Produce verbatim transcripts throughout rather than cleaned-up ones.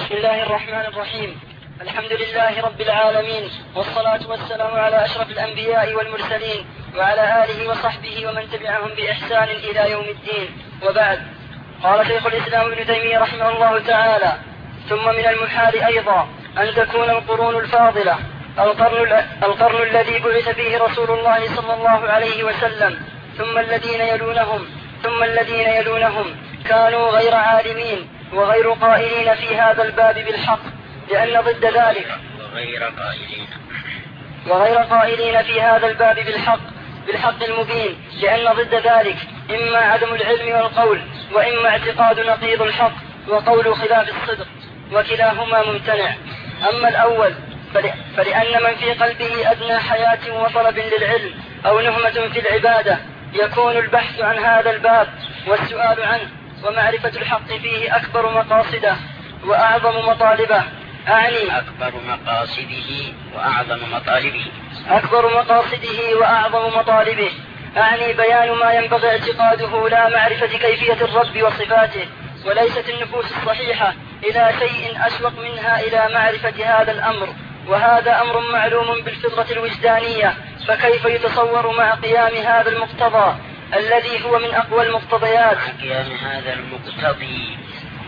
بسم الله الرحمن الرحيم. الحمد لله رب العالمين، والصلاة والسلام على أشرف الأنبياء والمرسلين وعلى آله وصحبه ومن تبعهم بإحسان إلى يوم الدين، وبعد. قال شيخ الإسلام ابن تيمية رحمه الله تعالى: ثم من المحال أيضا أن تكون القرون الفاضلة القرن, القرن الذي بعث فيه رسول الله صلى الله عليه وسلم ثم الذين يلونهم ثم الذين يلونهم كانوا غير عالمين وغير قائلين في هذا الباب بالحق، لأن ضد ذلك وغير قائلين وغير قائلين في هذا الباب بالحق بالحق المبين، لأن ضد ذلك إما عدم العلم والقول، وإما اعتقاد نقيض الحق وقول خلاف الصدق، وكلاهما ممتنع. أما الأول فلأن من في قلبه أدنى حياة وطلب للعلم أو نهمة في العبادة يكون البحث عن هذا الباب والسؤال عنه ومعرفة الحق فيه أكبر مقاصده وأعظم مطالبه. أعني أكبر مقاصده وأعظم مطالبه أكبر مقاصده وأعظم مطالبه أعني بيان ما ينبغي اعتقاده، لا معرفة كيفية الرب وصفاته. وليست النفوس الصحيحة إلى شيء أشوق منها إلى معرفة هذا الأمر، وهذا أمر معلوم بالفطرة الوجدانية، فكيف يتصور مع قيام هذا المقتضى الذي هو من أقوى المقتضيات قيام هذا المقتضي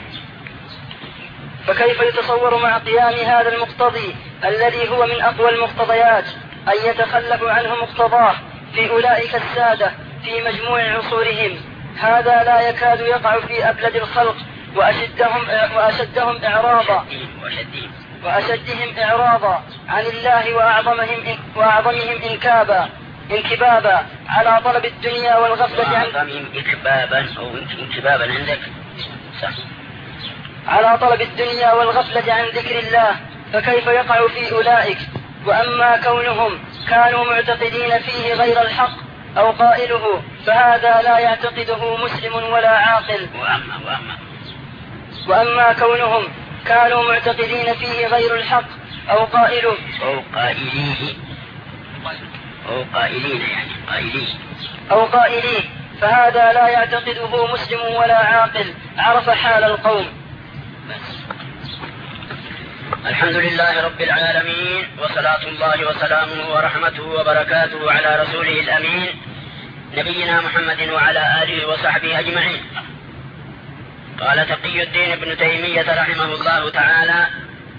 فكيف يتصور مع قيام هذا المقتضي الذي هو من أقوى المقتضيات أن يتخلف عنه مقتضاه في أولئك السادة في مجموع عصورهم؟ هذا لا يكاد يقع في أبلد الخلق وأشدهم, وأشدهم إعراضا وأشدهم إعراضا عن الله وأعظمهم, وأعظمهم إنكابا انكبابا على طلب الدنيا والغفلة عن وأعظمهم إكبابا أو انكبابا عندك صح. على طلب الدنيا والغفلة عن ذكر الله، فكيف يقع في أولئك؟ وأما كونهم كانوا معتقدين فيه غير الحق أو قائله فهذا لا يعتقده مسلم ولا عاقل. وأما, وأما, وأما كونهم كانوا معتقدين فيه غير الحق أو قائله أو قائليه أو قائلين يعني قائليه أو قائليه فهذا لا يعتقده مسلم ولا عاقل عرف حال القوم. بس. الحمد لله رب العالمين، وصلاة الله وسلامه ورحمته وبركاته على رسوله الأمين نبينا محمد وعلى آله وصحبه أجمعين. قال تقي الدين ابن تيمية رحمه الله تعالى: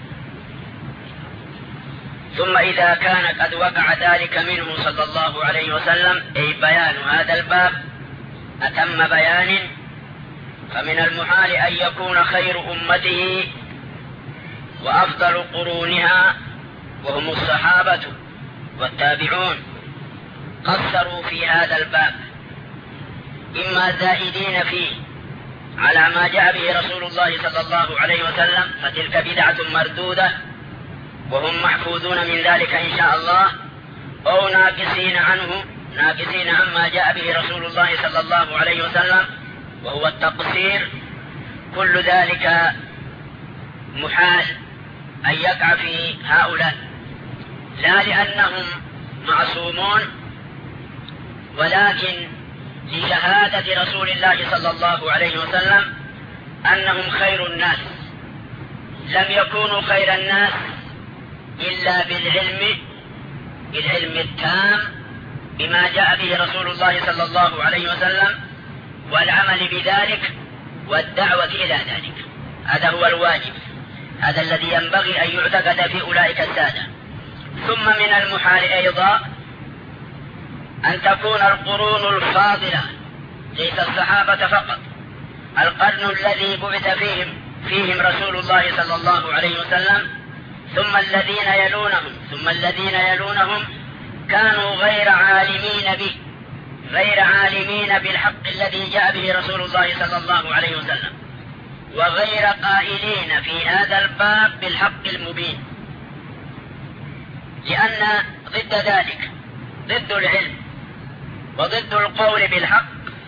ثم إذا كان قد وقع ذلك منه صلى الله عليه وسلم، أي بيان هذا الباب أتم بيان، فمن المحال أن يكون خير أمته وأفضل قرونها وهم الصحابة والتابعون قصروا في هذا الباب، إما زائدين فيه على ما جاء به رسول الله صلى الله عليه وسلم، فتلك بدعة مردودة وهم محفوظون من ذلك إن شاء الله، أو ناقصين عنه ناقصين عما جاء به رسول الله صلى الله عليه وسلم وهو التقصير. كل ذلك محال أن يقع في هؤلاء، لا لأنهم معصومون، ولكن لشهادة رسول الله صلى الله عليه وسلم أنهم خير الناس. لم يكونوا خير الناس إلا بالعلم بالعلم التام بما جاء به رسول الله صلى الله عليه وسلم، والعمل بذلك والدعوة إلى ذلك. هذا هو الواجب، هذا الذي ينبغي أن يعتقد في أولئك السادة. ثم من المحال أيضا أن تكون القرون الفاضلة، ليس الصحابة فقط، القرن الذي بعث فيهم فيهم رسول الله صلى الله عليه وسلم ثم الذين يلونهم ثم الذين يلونهم كانوا غير عالمين به، غير عالمين بالحق الذي جاء به رسول الله صلى الله عليه وسلم، وغير قائلين في هذا الباب بالحق المبين، لأن ضد ذلك ضد العلم وضد القول بالحق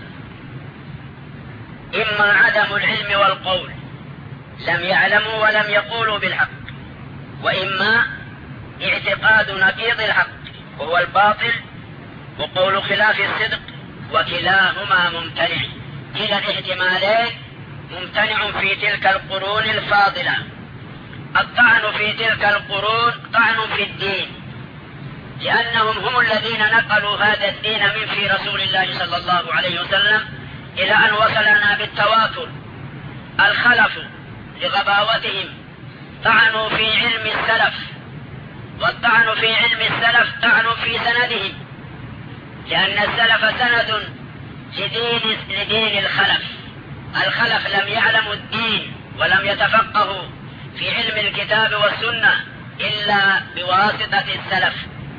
إما عدم العلم والقول، لم يعلموا ولم يقولوا بالحق، وإما اعتقاد نقيض الحق وهو الباطل وقول خلاف الصدق، وكلاهما ممتنع. كلا الاحتمالين ممتنع في تلك القرون الفاضلة، الطعن في تلك القرون طعن في الدين، لأنهم هم الذين نقلوا هذا الدين من في رسول الله صلى الله عليه وسلم إلى أن وصلنا بالتواتر. الخلف لغباوتهم طعنوا في علم السلف، والطعن في علم السلف طعن في سندهم، لأن السلف سند لدين, لدين الخلف. الخلف لم يعلموا الدين ولم يتفقهوا في علم الكتاب والسنة إلا بواسطة السلف.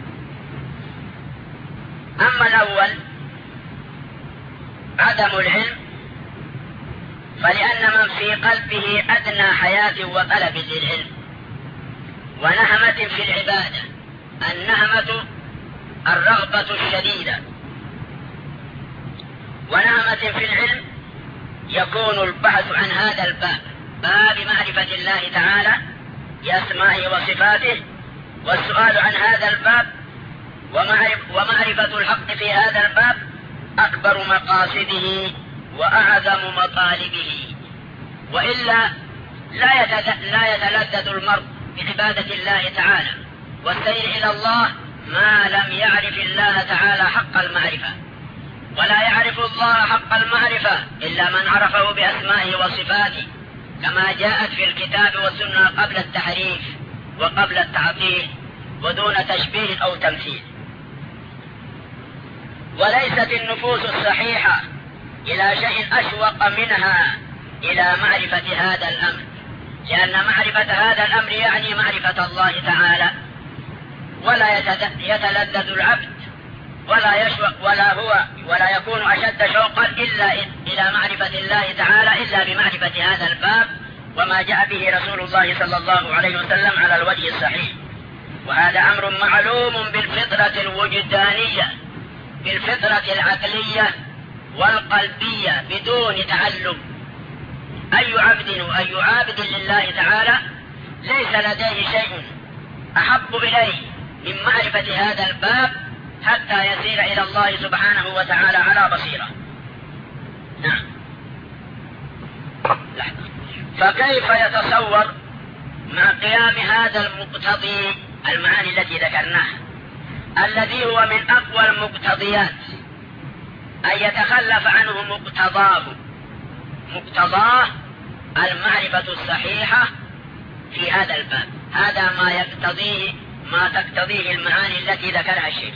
أما الأول عدم العلم، فلأن من في قلبه أدنى حياة وطلب للعلم ونهمة في العبادة، النهمة الرغبة الشديدة، ونهمة في العلم يكون البحث عن هذا الباب، باب معرفة الله تعالى بأسمائه وصفاته، والسؤال عن هذا الباب ومعرفة الحق في هذا الباب أكبر مقاصده وأعظم مطالبه. وإلا لا يتلذذ المرء بعبادة الله تعالى والسير إلى الله ما لم يعرف الله تعالى حق المعرفة، ولا يعرف الله حق المعرفة إلا من عرفه بأسمائه وصفاته، كما جاءت في الكتاب والسنة قبل التحريف وقبل التعطيل ودون تشبيه أو تمثيل. وليست النفوس الصحيحة إلى شيء أشوق منها إلى معرفة هذا الأمر، لأن معرفة هذا الأمر يعني معرفة الله تعالى، ولا يتلذذ العبد ولا يشوق ولا هو ولا يكون أشد شوقا إلا إلى معرفة الله تعالى إلا بمعرفة هذا الباب وما جاء به رسول الله صلى الله عليه وسلم على الوجه الصحيح. وهذا أمر معلوم بالفطرة الوجدانية، بالفطرة العقلية والقلبية بدون تعلم. أي عبد وأي عابد لله تعالى ليس لديه شيء أحب إليه من معرفة هذا الباب حتى يسير إلى الله سبحانه وتعالى على بصيرة. نعم. لحظة. فكيف يتصور مع قيام هذا المقتضي المعاني التي ذكرناها الذي هو من أقوى المقتضيات أن يتخلف عنه مقتضاه؟ مقتضاه المعرفة الصحيحة في هذا الباب، هذا ما يقتضيه ما تقتضيه المعاني التي ذكرها الشيخ.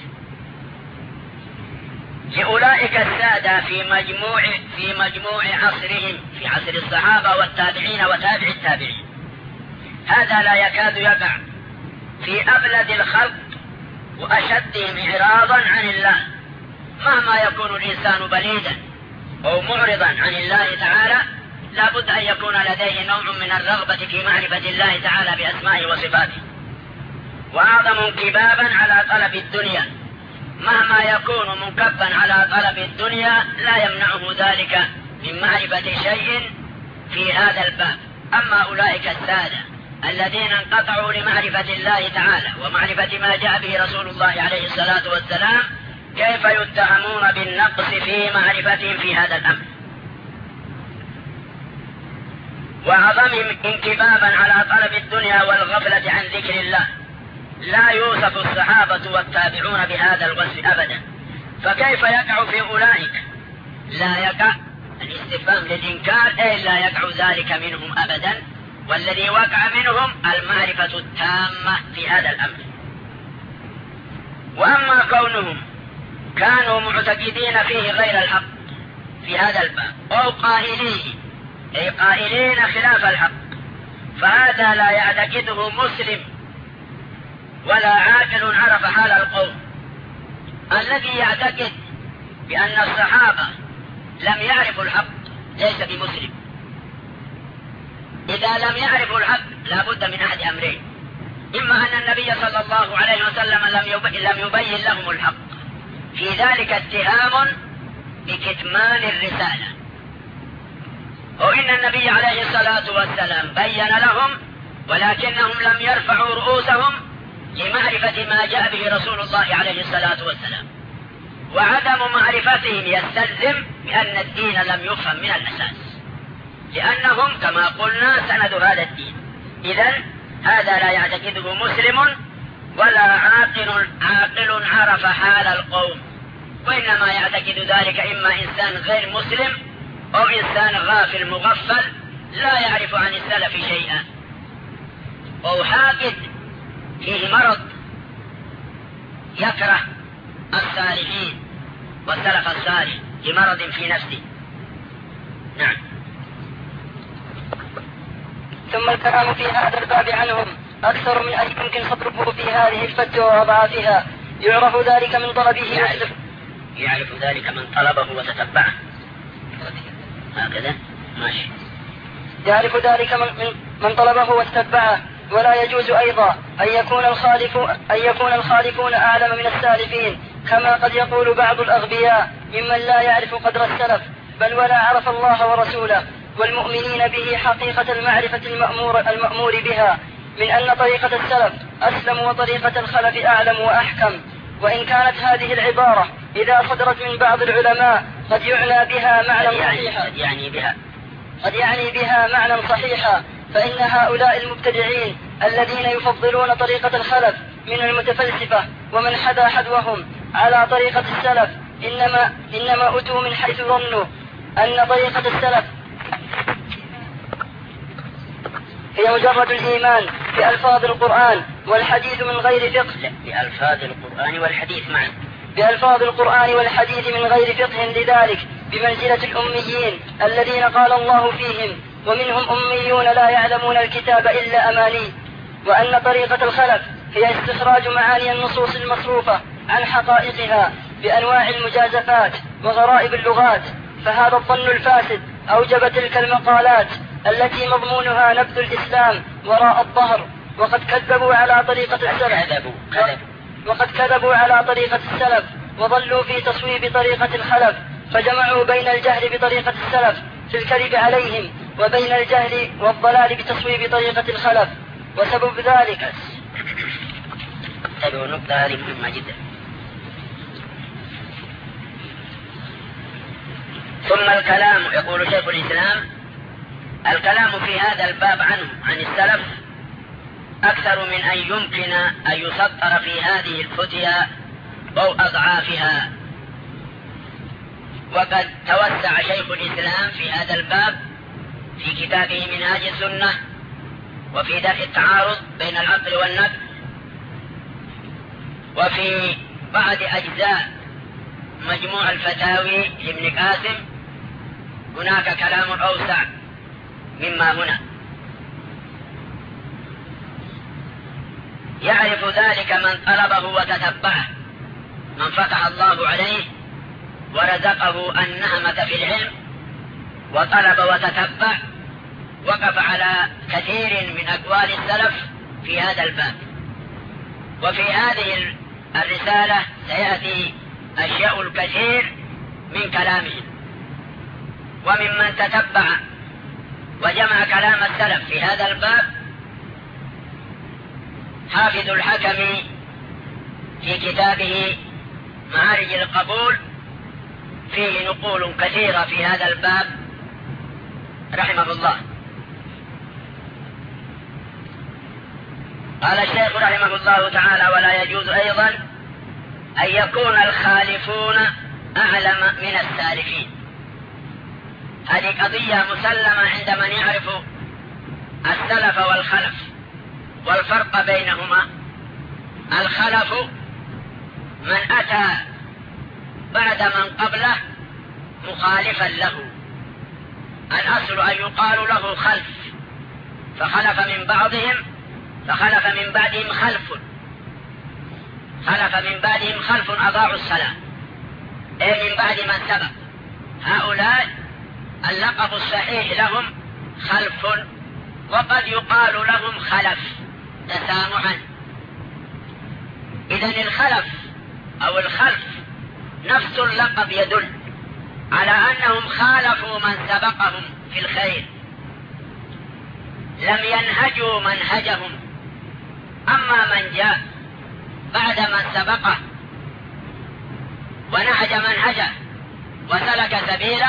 لأولئك السادة في مجموع في مجموع عصرهم، في عصر الصحابة والتابعين وتابع التابعين، هذا لا يكاد يقع في أبلد الخلق وأشدهم إعراضا عن الله. مهما يكون الإنسان بليدا أو معرضا عن الله تعالى لا بد أن يكون لديه نوع من الرغبة في معرفة الله تعالى بأسمائه وصفاته، وأعظم انكبابا على طلب الدنيا. مهما يكون منكبا على طلب الدنيا لا يمنعه ذلك من معرفة شيء في هذا الباب. أما أولئك السادة الذين انقطعوا لمعرفة الله تعالى ومعرفة ما جاء به رسول الله عليه الصلاة والسلام كيف يتهمون بالنقص في معرفتهم في هذا الأمر؟ وعظمهم انكبابا على طلب الدنيا والغفلة عن ذكر الله. لا يوصف الصحابة والتابعون بهذا الوصف أبدا، فكيف يقع في أولئك؟ لا يقع، الاستفهام للإنكار أي لا يقع ذلك منهم أبدا، والذي وقع منهم المعرفة التامة في هذا الأمر. وأما كونهم كانوا معتقدين فيه غير الحق في هذا الباب أو قائليه أي قائلين خلاف الحق، فهذا لا يعتقده مسلم ولا عاقل عرف حال القوم. الذي يعتقد بأن الصحابة لم يعرفوا الحق ليس بمسلم. إذا لم يعرفوا الحق لا بد من أحد أمرين: إما أن النبي صلى الله عليه وسلم لم يبين لهم الحق، في ذلك اتهام بكتمان الرسالة، وإن النبي عليه الصلاة والسلام بين لهم ولكنهم لم يرفعوا رؤوسهم لمعرفة ما جاء به رسول الله عليه الصلاة والسلام. وعدم معرفتهم يستلزم بأن الدين لم يفهم من الأساس، لأنهم كما قلنا سند هذا الدين. إذن هذا لا يعتقده مسلم ولا عاقل عاقل عرف حال القوم، وإنما يعتقد ذلك إما إنسان غير مسلم أو إنسان غافل مغفل لا يعرف عن السلف شيئا، أو حاقد فيه مرض يكره الصالحين والسلف الصالح لمرض في نفسه. نعم. ثم الكلام في هذا الباب عنهم أكثر من أن يمكن صدره في هذه الفتوى وأضعافها. يعرف ذلك من طلبه يعرف, يعرف ذلك من طلبه وتتبعه. هكذا ماشي. يعرف ذلك من, من طلبه واتبعه. ولا يجوز أيضا أن يكون الخالف أن يكون الخالفون أعلم من السالفين، كما قد يقول بعض الأغبياء ممن لا يعرف قدر السلف، بل ولا عرف الله ورسوله والمؤمنين به حقيقة المعرفة المأمور, المأمور بها، من أن طريقة السلف أسلم وطريقة الخلف أعلم وأحكم. وإن كانت هذه العبارة إذا صدرت من بعض العلماء قد يعنى بها معنى صحيحا قد يعني بها قد يعني بها معنى صحيحا فإن هؤلاء المبتدعين الذين يفضلون طريقة الخلف من المتفلسفة ومن حدا حذوهم على طريقة السلف إنما, إنما أتوا من حيث ظنوا أن طريقة السلف هي مجرد الإيمان بألفاظ القرآن والحديث من غير فقه. بألفاظ القرآن والحديث معا بألفاظ القرآن والحديث من غير فقه، لذلك بمنزلة الأميين الذين قال الله فيهم ومنهم أميون لا يعلمون الكتاب إلا أماني. وأن طريقة الخلف هي استخراج معاني النصوص المصروفة عن حقائقها بأنواع المجازفات وغرائب اللغات. فهذا الظن الفاسد أوجب تلك المقالات التي مضمونها نبذ الإسلام وراء الظهر. وقد كذبوا على طريقة السلف وقد كذبوا على طريقة السلف وظلوا في تصويب طريقة الخلف، فجمعوا بين الجهل بطريقة السلف في الكذب عليهم وبين الجهل والضلال بتصويب طريقة الخلف. وسبب ذلك هذه النقطة هذه مهمة جدا. ثم الكلام، يقول شيخ الإسلام: الكلام في هذا الباب عنه عن السلف أكثر من أن يمكن أن يسطر في هذه الفتيا أو أضعافها. وقد توسع شيخ الإسلام في هذا الباب في كتابه منهاج السنة وفي درء التعارض بين العقل والنقل، وفي بعض أجزاء مجموع الفتاوي لابن قاسم هناك كلام أوسع مما هنا. يعرف ذلك من طلبه وتتبعه، من فتح الله عليه ورزقه النهمة في العلم وطلب وتتبع، وقف على كثير من أقوال السلف في هذا الباب. وفي هذه الرسالة سيأتي أشياء الكثير من كلامهم. وممن تتبع وجمع كلام السلف في هذا الباب حافظ الحكم في كتابه معارج القبول، فيه نقول كثيرة في هذا الباب رحمه الله. قال الشيخ رحمه الله تعالى: ولا يجوز أيضا أن يكون الخالفون أعلم من السالفين. هذه قضية مسلمة عند من يعرف السلف والخلف والفرق بينهما. الخلف من أتى بعد من قبله مخالفا له، الأصل أن يقال له خلف، فخلف من بعضهم فخلف من بعدهم خلف خلف من بعدهم خلف أضاعوا الصلاة، أي من بعد من سبق. هؤلاء اللقب الصحيح لهم خلف، وقد يقال لهم خلف تسامحا. إذن الخلف أو الخلف نفس اللقب يدل على أنهم خالفوا من سبقهم في الخير، لم ينهجوا منهجهم. أما من جاء بعد من سبقه ونهج منهجه وسلك سبيله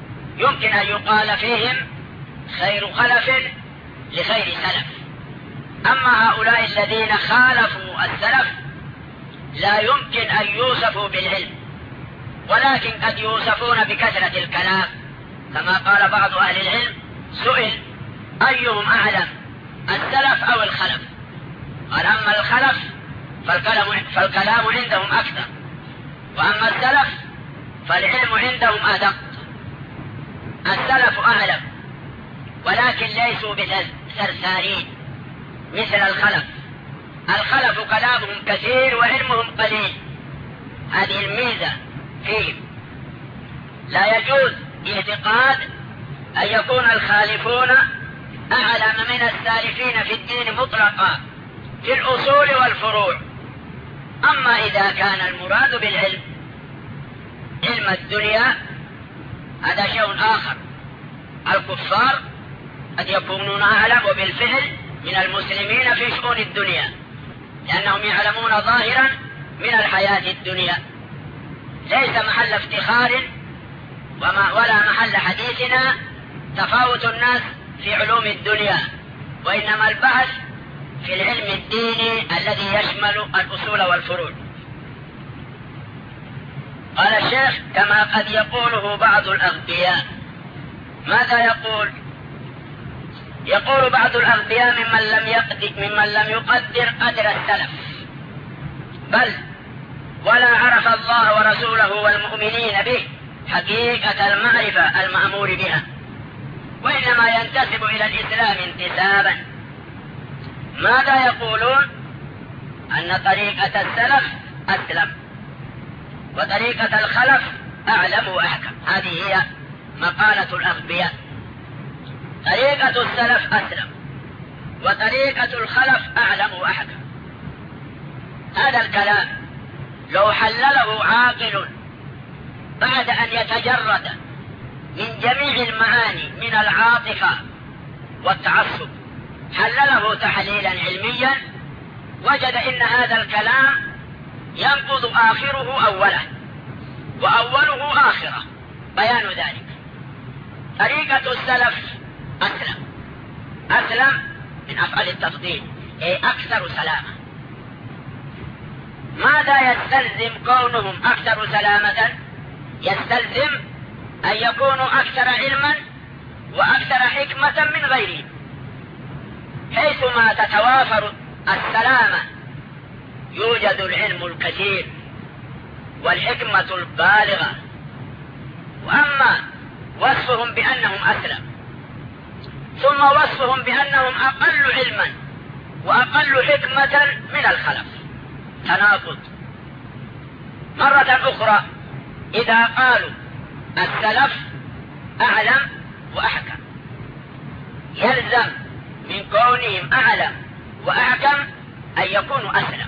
يمكن أن يقال فيهم خير خلف لخير سلف. أما هؤلاء الذين خالفوا السلف لا يمكن أن يوصفوا بالعلم، ولكن قد يوصفون بكثرة الكلام، كما قال بعض أهل العلم: سئل أيهم أعلم، السلف أو الخلف؟ قال: أما الخلف فالكلام, فالكلام عندهم أكثر، وأما السلف فالعلم عندهم أدق. السلف أعلم، ولكن ليسوا بثرثارين مثل الخلف. الخلف كلامهم كثير وعلمهم قليل، هذه الميزة فيهم. لا يجوز اعتقاد أن يكون الخالفون أعلم من السالفين في الدين مطلقا في الأصول والفروع. أما إذا كان المراد بالعلم علم الدنيا هذا شيء آخر. الكفار قد يكونون أعلم وبالفعل من المسلمين في شؤون الدنيا، لأنهم يعلمون ظاهرا من الحياة الدنيا. ليس محل افتخار وما ولا محل حديثنا تفاوت الناس في علوم الدنيا، وإنما البحث في العلم الديني الذي يشمل الأصول والفروع. قال الشيخ: كما قد يقوله بعض الأغبياء. ماذا يقول؟ يقول بعض الأغبياء ممن لم يقدر, ممن لم يقدر قدر السلف، بل ولا عرف الله ورسوله والمؤمنين به حقيقة المعرفة المأمور بها، وإنما ينتسب إلى الإسلام انتسابا. ماذا يقولون؟ أن طريقة السلف أسلم، وطريقة الخلف أعلم وأحكم. هذه هي مقالة الأغبياء. طريقة السلف أسلم، وطريقة الخلف أعلم وأحكم. هذا الكلام لو حلله عاقل بعد أن يتجرد من جميع المعاني من العاطفة والتعصب، حلله تحليلا علميا، وجد إن هذا الكلام ينقض آخره أوله وأوله آخره. بيان ذلك: طريقة السلف أسلم. أسلم من أفعال التفضيل، أي أكثر سلامة. ماذا يستلزم كونهم أكثر سلامة؟ يستلزم أن يكونوا أكثر علما وأكثر حكمة من غيرهم، حيثما تتوافر السلامة يوجد العلم الكثير والحكمة البالغة. وأما وصفهم بأنهم أسلم ثم وصفهم بأنهم أقل علما وأقل حكمة من الخلف تناقض. مرة أخرى إذا قالوا السلف أعلم وأحكم، يلزم من كونهم أعلم وأحكم أن يكونوا أسلم،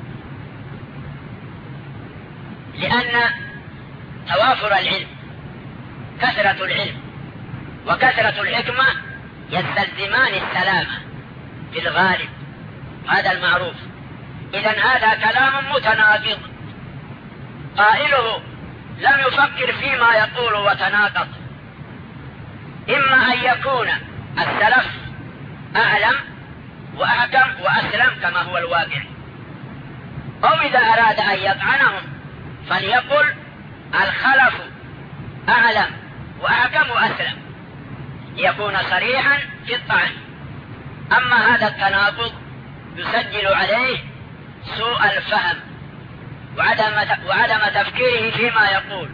لأن توافر العلم، كثرة العلم وكثرة الحكمة يستلزمان السلامة في الغالب، هذا المعروف. إذن هذا كلام متناقض، قائله لم يفكر فيما يقول وتناقض. إما أن يكون السلف أعلم وأحكم وأسلم كما هو الواقع، أو إذا أراد أن يطعنهم فليقل الخلف أعلم وأحكم وأسلم، ليكون صريحا في الطعن. أما هذا التناقض يسجل عليه سوء الفهم وعدم وعدم تفكيره فيما يقول.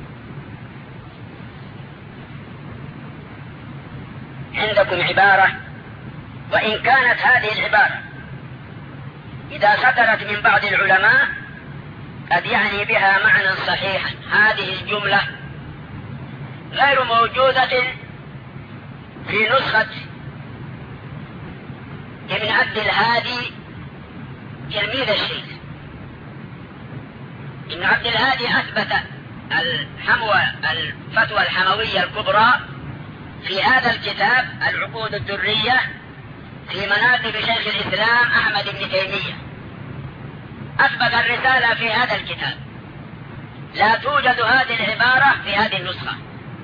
عندكم عبارة، وإن كانت هذه العبارة إذا صدرت من بعض العلماء قد يعني بها معنى صحيحا، هذه الجملة غير موجودة في نسخة ابن عبد الهادي تلميذ الشيخ. ابن عبد الهادي أثبت الحموى الفتوى الحموية الكبرى في هذا الكتاب العقود الدرية في مناقب شيخ الإسلام أحمد بن تيمية. أثبت الرسالة في هذا الكتاب، لا توجد هذه العبارة في هذه النسخة،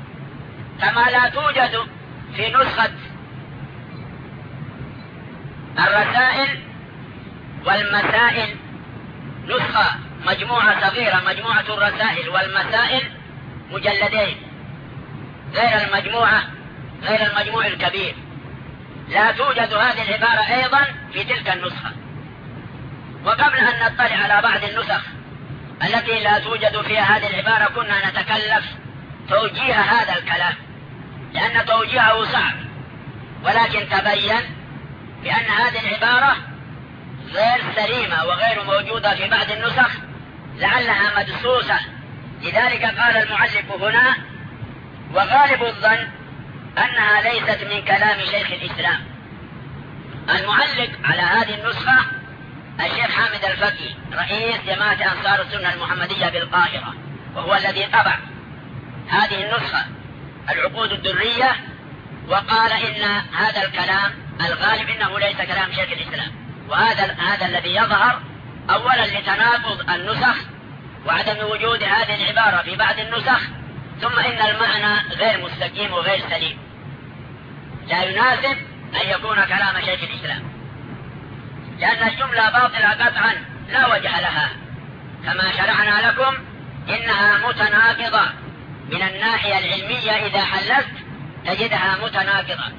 كما لا توجد في نسخة الرسائل والمسائل نسخة مجموعة صغيرة، مجموعة الرسائل والمسائل مجلدين، غير المجموعة غير المجموع الكبير. لا توجد هذه العبارة أيضا في تلك النسخة. وقبل أن نطلع على بعض النسخ التي لا توجد فيها هذه العبارة كنا نتكلف توجيه هذا الكلام، لأن توجيهه صعب، ولكن تبين بأن هذه العبارة غير سليمة وغير موجودة في بعض النسخ لعلها مدسوسة. لذلك قال المعلق هنا: وغالب الظن أنها ليست من كلام شيخ الإسلام. المعلق على هذه النسخة الشيخ حامد الفقي رئيس جماعة أنصار السنة المحمدية بالقاهرة، وهو الذي طبع هذه النسخة العقود الدرية، وقال إن هذا الكلام الغالب إنه ليس كلام شيخ الإسلام. وهذا هذا الذي يظهر أولا لتناقض النسخ وعدم وجود هذه العبارة في بعض النسخ، ثم إن المعنى غير مستقيم وغير سليم، لا يناسب أن يكون كلام شيخ الإسلام، لأن الجملة باطلة قطعا لا وجه لها. كما شرعنا لكم إنها متناقضة من الناحية العلمية، إذا حللت تجدها متناقضة.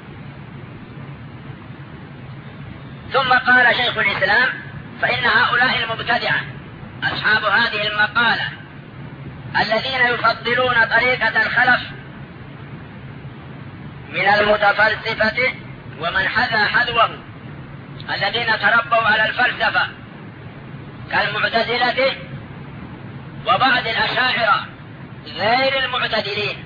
ثم قال شيخ الإسلام: فإن هؤلاء المبتدعة أصحاب هذه المقالة الذين يفضلون طريقة الخلف من المتفلسفة ومن حذا حذوه، الذين تربوا على الفلسفة كالمعتزلة وبعض الأشاعرة غير المعتدلين،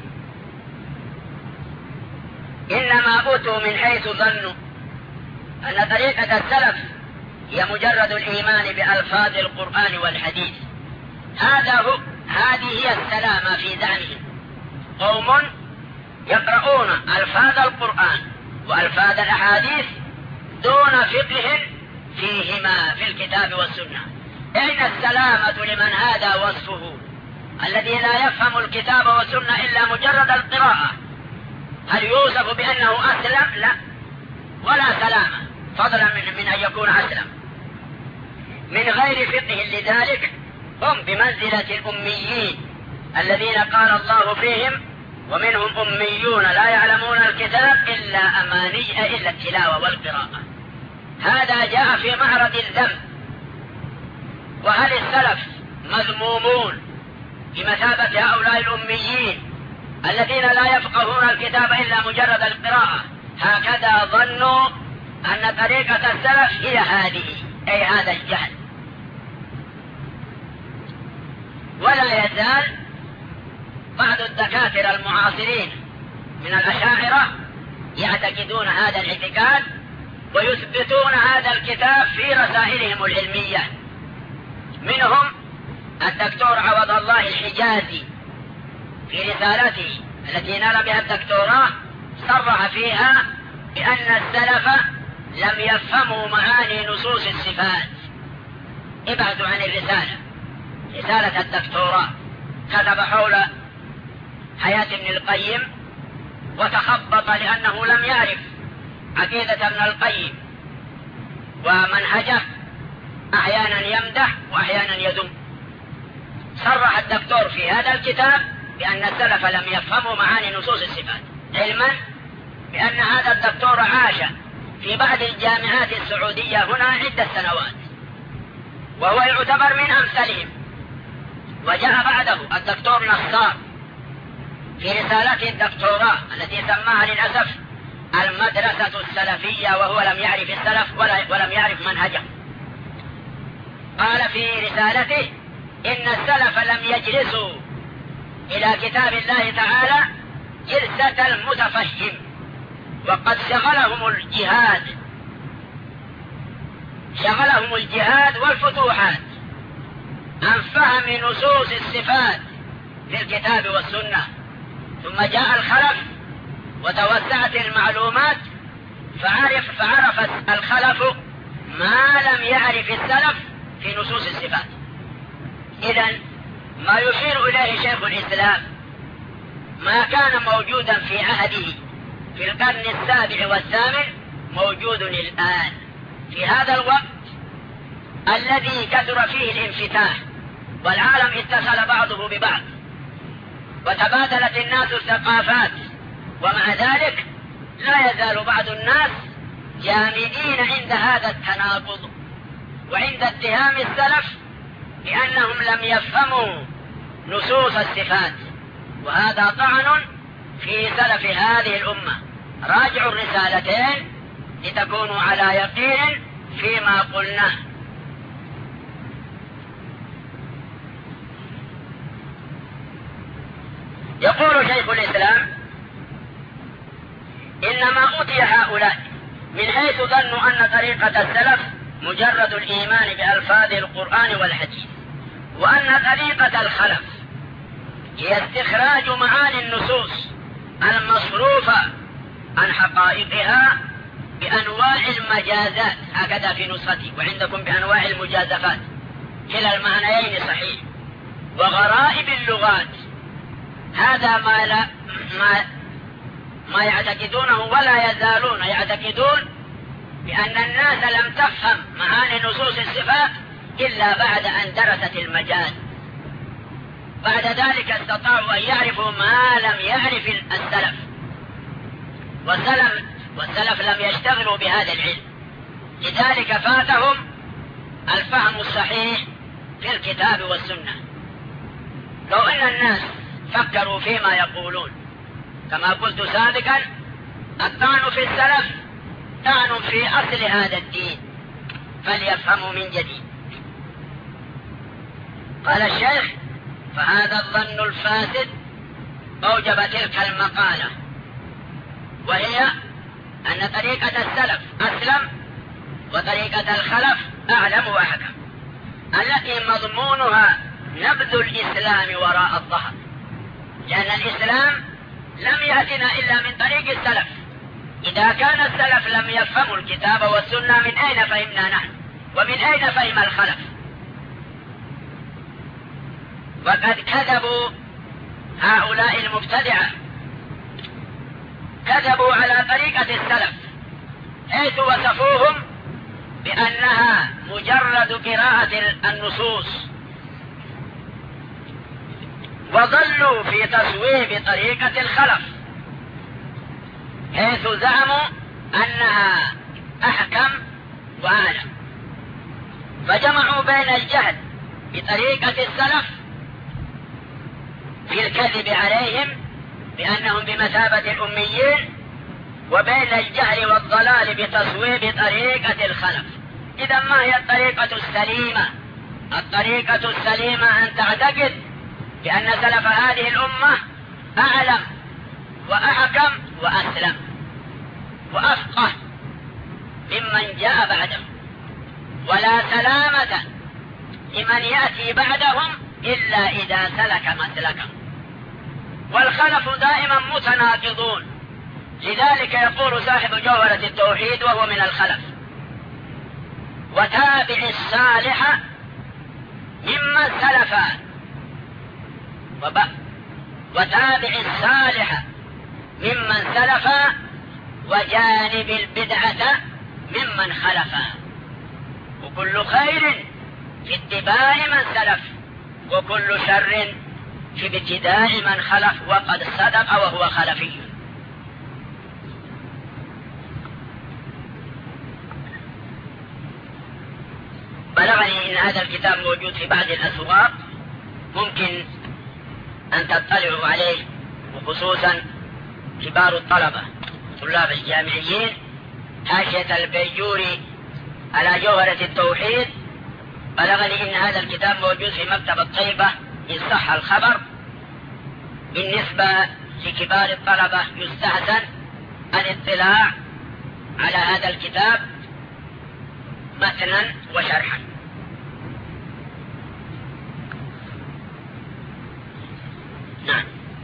إنما أوتوا من حيث ظنوا أن طريقة السلف هي مجرد الإيمان بألفاظ القرآن والحديث. هذا هو هذه هي السلامة في زعمهم. قوم يقرؤون ألفاظ القرآن وألفاظ الأحاديث دون فقه فيهما في الكتاب والسنة. أين السلامة لمن هذا وصفه، الذي لا يفهم الكتاب والسنة إلا مجرد القراءة؟ هل يوصف بأنه أسلم؟ لا، ولا سلامة، فضلا من, من أن يكون أسلم من غير فقه. لذلك هم بمنزلة الأميين الذين قال الله فيهم: ومنهم أميون لا يعلمون الكتاب إلا أماني، إلا التلاوة والقراءة. هذا جاء في معرض الذم. وهل السلف مذمومون بمثابة هؤلاء الأميين الذين لا يفقهون الكتاب إلا مجرد القراءة؟ هكذا ظنوا أن طريقة السلف هي هذه، أي هذا الجهل. ولا يزال بعض الدكاترة المعاصرين من الأشاعرة يعتقدون هذا الاعتقاد ويثبتون هذا الكتاب في رسائلهم العلمية. منهم الدكتور عوض الله الحجازي في رسالته التي نال بها الدكتوراه صرح فيها بأن السلف لم يفهموا معاني نصوص الصفات. ابعدوا عن الرسالة، رسالة الدكتوراه كتب حول حياة ابن القيم وتخبط لأنه لم يعرف عقيدة ابن القيم ومنهجه، أحيانا يمدح وأحيانا يذم. صرح الدكتور في هذا الكتاب بأن السلف لم يفهموا معاني نصوص الصفات، علما بأن هذا الدكتور عاش في بعض الجامعات السعودية هنا عدة سنوات، وهو يعتبر من أمثالهم. وجاء بعده الدكتور نصار في رسالته الدكتوراه التي سماها للأسف المدرسة السلفية، وهو لم يعرف السلف ولم يعرف منهجه. قال في رسالته إن السلف لم يجلسوا إلى كتاب الله تعالى جلسة المتفهم، وقد شغلهم الجهاد شغلهم الجهاد والفتوحات عن فهم نصوص الصفات في الكتاب والسنة. ثم جاء الخلف وتوسعت المعلومات، فعرف, فعرف الخلف ما لم يعرف السلف في نصوص الصفات. إذن ما يشير إليه شيخ الإسلام ما كان موجودا في عهده في القرن السابع والثامن موجود الآن، في هذا الوقت الذي كثر فيه الانفتاح والعالم اتصل بعضه ببعض وتبادلت الناس الثقافات، ومع ذلك لا يزال بعض الناس جامدين عند هذا التناقض وعند اتهام السلف بأنهم لم يفهموا نصوص الصفات، وهذا طعن في سلف هذه الأمة. راجعوا الرسالتين لتكونوا على يقين فيما قلناه. يقول شيخ الإسلام: إنما أوتي هؤلاء من حيث ظنوا أن طريقة السلف مجرد الإيمان بألفاظ القرآن والحديث، وأن طريقة الخلف هي استخراج معاني النصوص المصروفة عن حقائقها بأنواع المجازات، هكذا في نسختي، وعندكم بأنواع المجازفات، كلا المعنيين صحيح، وغرائب اللغات. هذا ما لا ما ما يعتقدونه ولا يزالون يعتقدون بأن الناس لم تفهم معاني نصوص الصفات إلا بعد أن درست المجاز. بعد ذلك استطاعوا أن يعرفوا ما لم يعرف السلف، والسلف والسلف لم يشتغلوا بهذا العلم، لذلك فاتهم الفهم الصحيح في الكتاب والسنة. لو أن الناس فكروا فيما يقولون كما قلت سابقا، الطعن في السلف طعن في أصل هذا الدين، فليفهموا من جديد. قال الشيخ: فهذا الظن الفاسد أوجب تلك المقالة، وهي أن طريقة السلف أسلم وطريقة الخلف أعلم وأحكم، التي مضمونها نبذ الإسلام وراء الظهر، لأن الإسلام لم يأتنا إلا من طريق السلف. إذا كان السلف لم يفهموا الكتاب والسنة، من أين فهمنا نحن؟ ومن أين فهم الخلف؟ وقد كذبوا هؤلاء المبتدعة، كذبوا على طريقة السلف، حيث وصفوهم بأنها مجرد قراءة النصوص، وظلوا في تصويب طريقة الخلف، حيث زعموا أنها أحكم وأعلم، فجمعوا بين الجهل بطريقة السلف في الكذب عليهم بأنهم بمثابة الأميين، وبين الجهل والضلال بتصويب طريقة الخلف. إذا ما هي الطريقة السليمة؟ الطريقة السليمة أن تعتقد بأن سلف هذه الأمة أعلم وأحكم وأسلم وأفقه ممن جاء بعدهم، ولا سلامة لمن يأتي بعدهم إلا إذا سلك مسلكهم. والخلف دائما متناقضون، لذلك يقول صاحب جوهرة التوحيد وهو من الخلف: وتابع الصالح ممن سلف، وتابع الصالح ممن سلف، وجانب البدعة ممن خلف، وكل خير في اتباع من سلف، وكل شر في ابتداء من خلف، وقد صدق وهو خلفي. بلغني إن هذا الكتاب موجود في بعض الأسواق، ممكن أن تطلعوا عليه، وخصوصا كبار الطلبة طلاب الجامعيين. حاشية البيجوري على جوهرة التوحيد، بلغني إن هذا الكتاب موجود في مكتبة طيبة إن صح الخبر. بالنسبة لكبار الطلبة يستحسن الاطلاع على هذا الكتاب متنا وشرحا. نعم.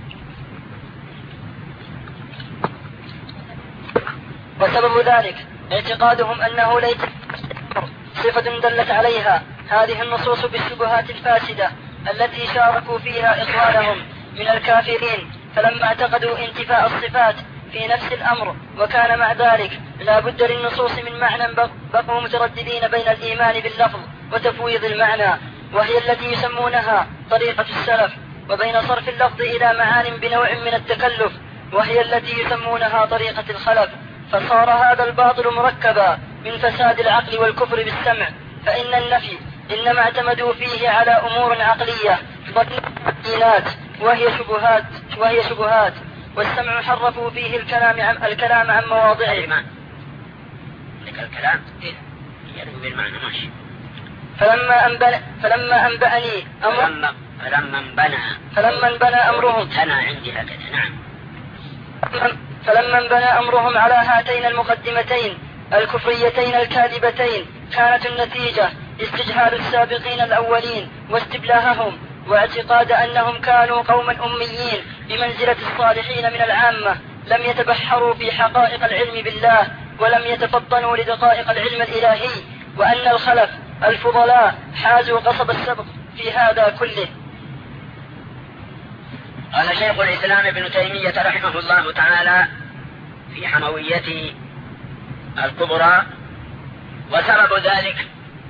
وسبب ذلك اعتقادهم أنه ليس صفة دلت عليها هذه النصوص بالشبهات الفاسدة التي شاركوا فيها إخوانهم من الكافرين، فلما اعتقدوا انتفاء الصفات في نفس الأمر، وكان مع ذلك لا بد للنصوص من معنى بقوا مترددين بين الإيمان باللفظ وتفويض المعنى، وهي التي يسمونها طريقة السلف، وبين صرف اللفظ إلى معان بنوع من التكلف، وهي التي يسمونها طريقة الخلف. فصار هذا الباطل مركبا من فساد العقل والكفر بالسمع، فإن النفي إنما اعتمدوا فيه على أمور عقلية ظنيات وهي شبهات وهي شبهات والسمع حرفوا فيه الكلام عن الكلام عن مواضعه. لك الكلام يروي بالمعنى ماشي. فلما أنبأ فلما أنبأني أمر فلما فلما انبنى فلما انبنى أمرهم تنا عندي هكذا. نعم. فلما انبنى أمرهم على هاتين المقدمتين الكفريتين الكاذبتين، كانت النتيجة استجهال السابقين الأولين واستبلاههم، واعتقاد أنهم كانوا قوما أميين بمنزلة الصالحين من العامة، لم يتبحروا في حقائق العلم بالله ولم يتفطنوا لدقائق العلم الإلهي، وأن الخلف الفضلاء حازوا قصب السبق في هذا كله. قال شيخ الإسلام ابن تيمية رحمه الله تعالى في حمويته الكبرى: وسبب ذلك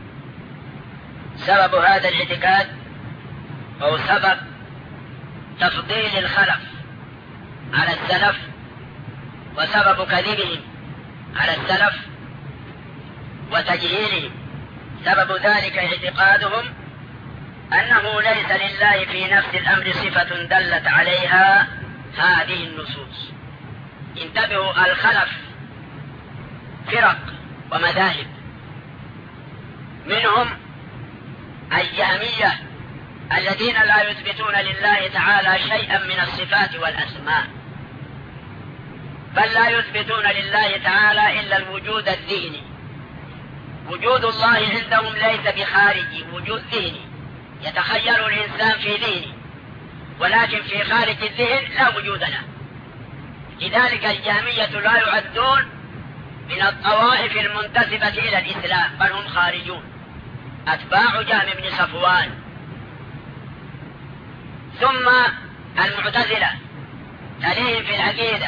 سبب هذا الاعتقاد أو سبب تفضيل الخلف على السلف، وسبب كذبهم على السلف وتجهيلهم، سبب ذلك اعتقادهم أنه ليس لله في نفس الأمر صفة دلت عليها هذه النصوص. انتبهوا، الخلف فرق ومذاهب، منهم الجهمية الذين لا يثبتون لله تعالى شيئا من الصفات والأسماء، بل لا يثبتون لله تعالى إلا الوجود الذهني. وجود الله عندهم ليس بخارجي، وجود ذهني يتخيل الإنسان في ذهنه، ولكن في خارج الذهن لا وجود له. لذلك الجهمية لا يعدون من الطوائف المنتسبة إلى الإسلام، بل هم خارجون، أتباع جهم بن صفوان. ثم المعتزلة تليهم في العقيدة.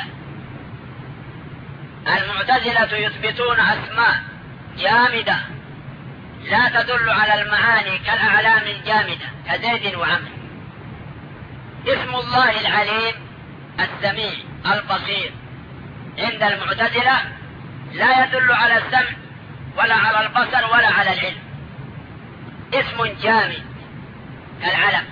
المعتزلة يثبتون أسماء جامدة لا تدل على المعاني كالأعلام الجامدة كزيد وعمر. اسم الله العليم السميع البصير عند المعتزلة لا يدل على السمع ولا على البصر ولا على العلم، اسم جامد كالعلم.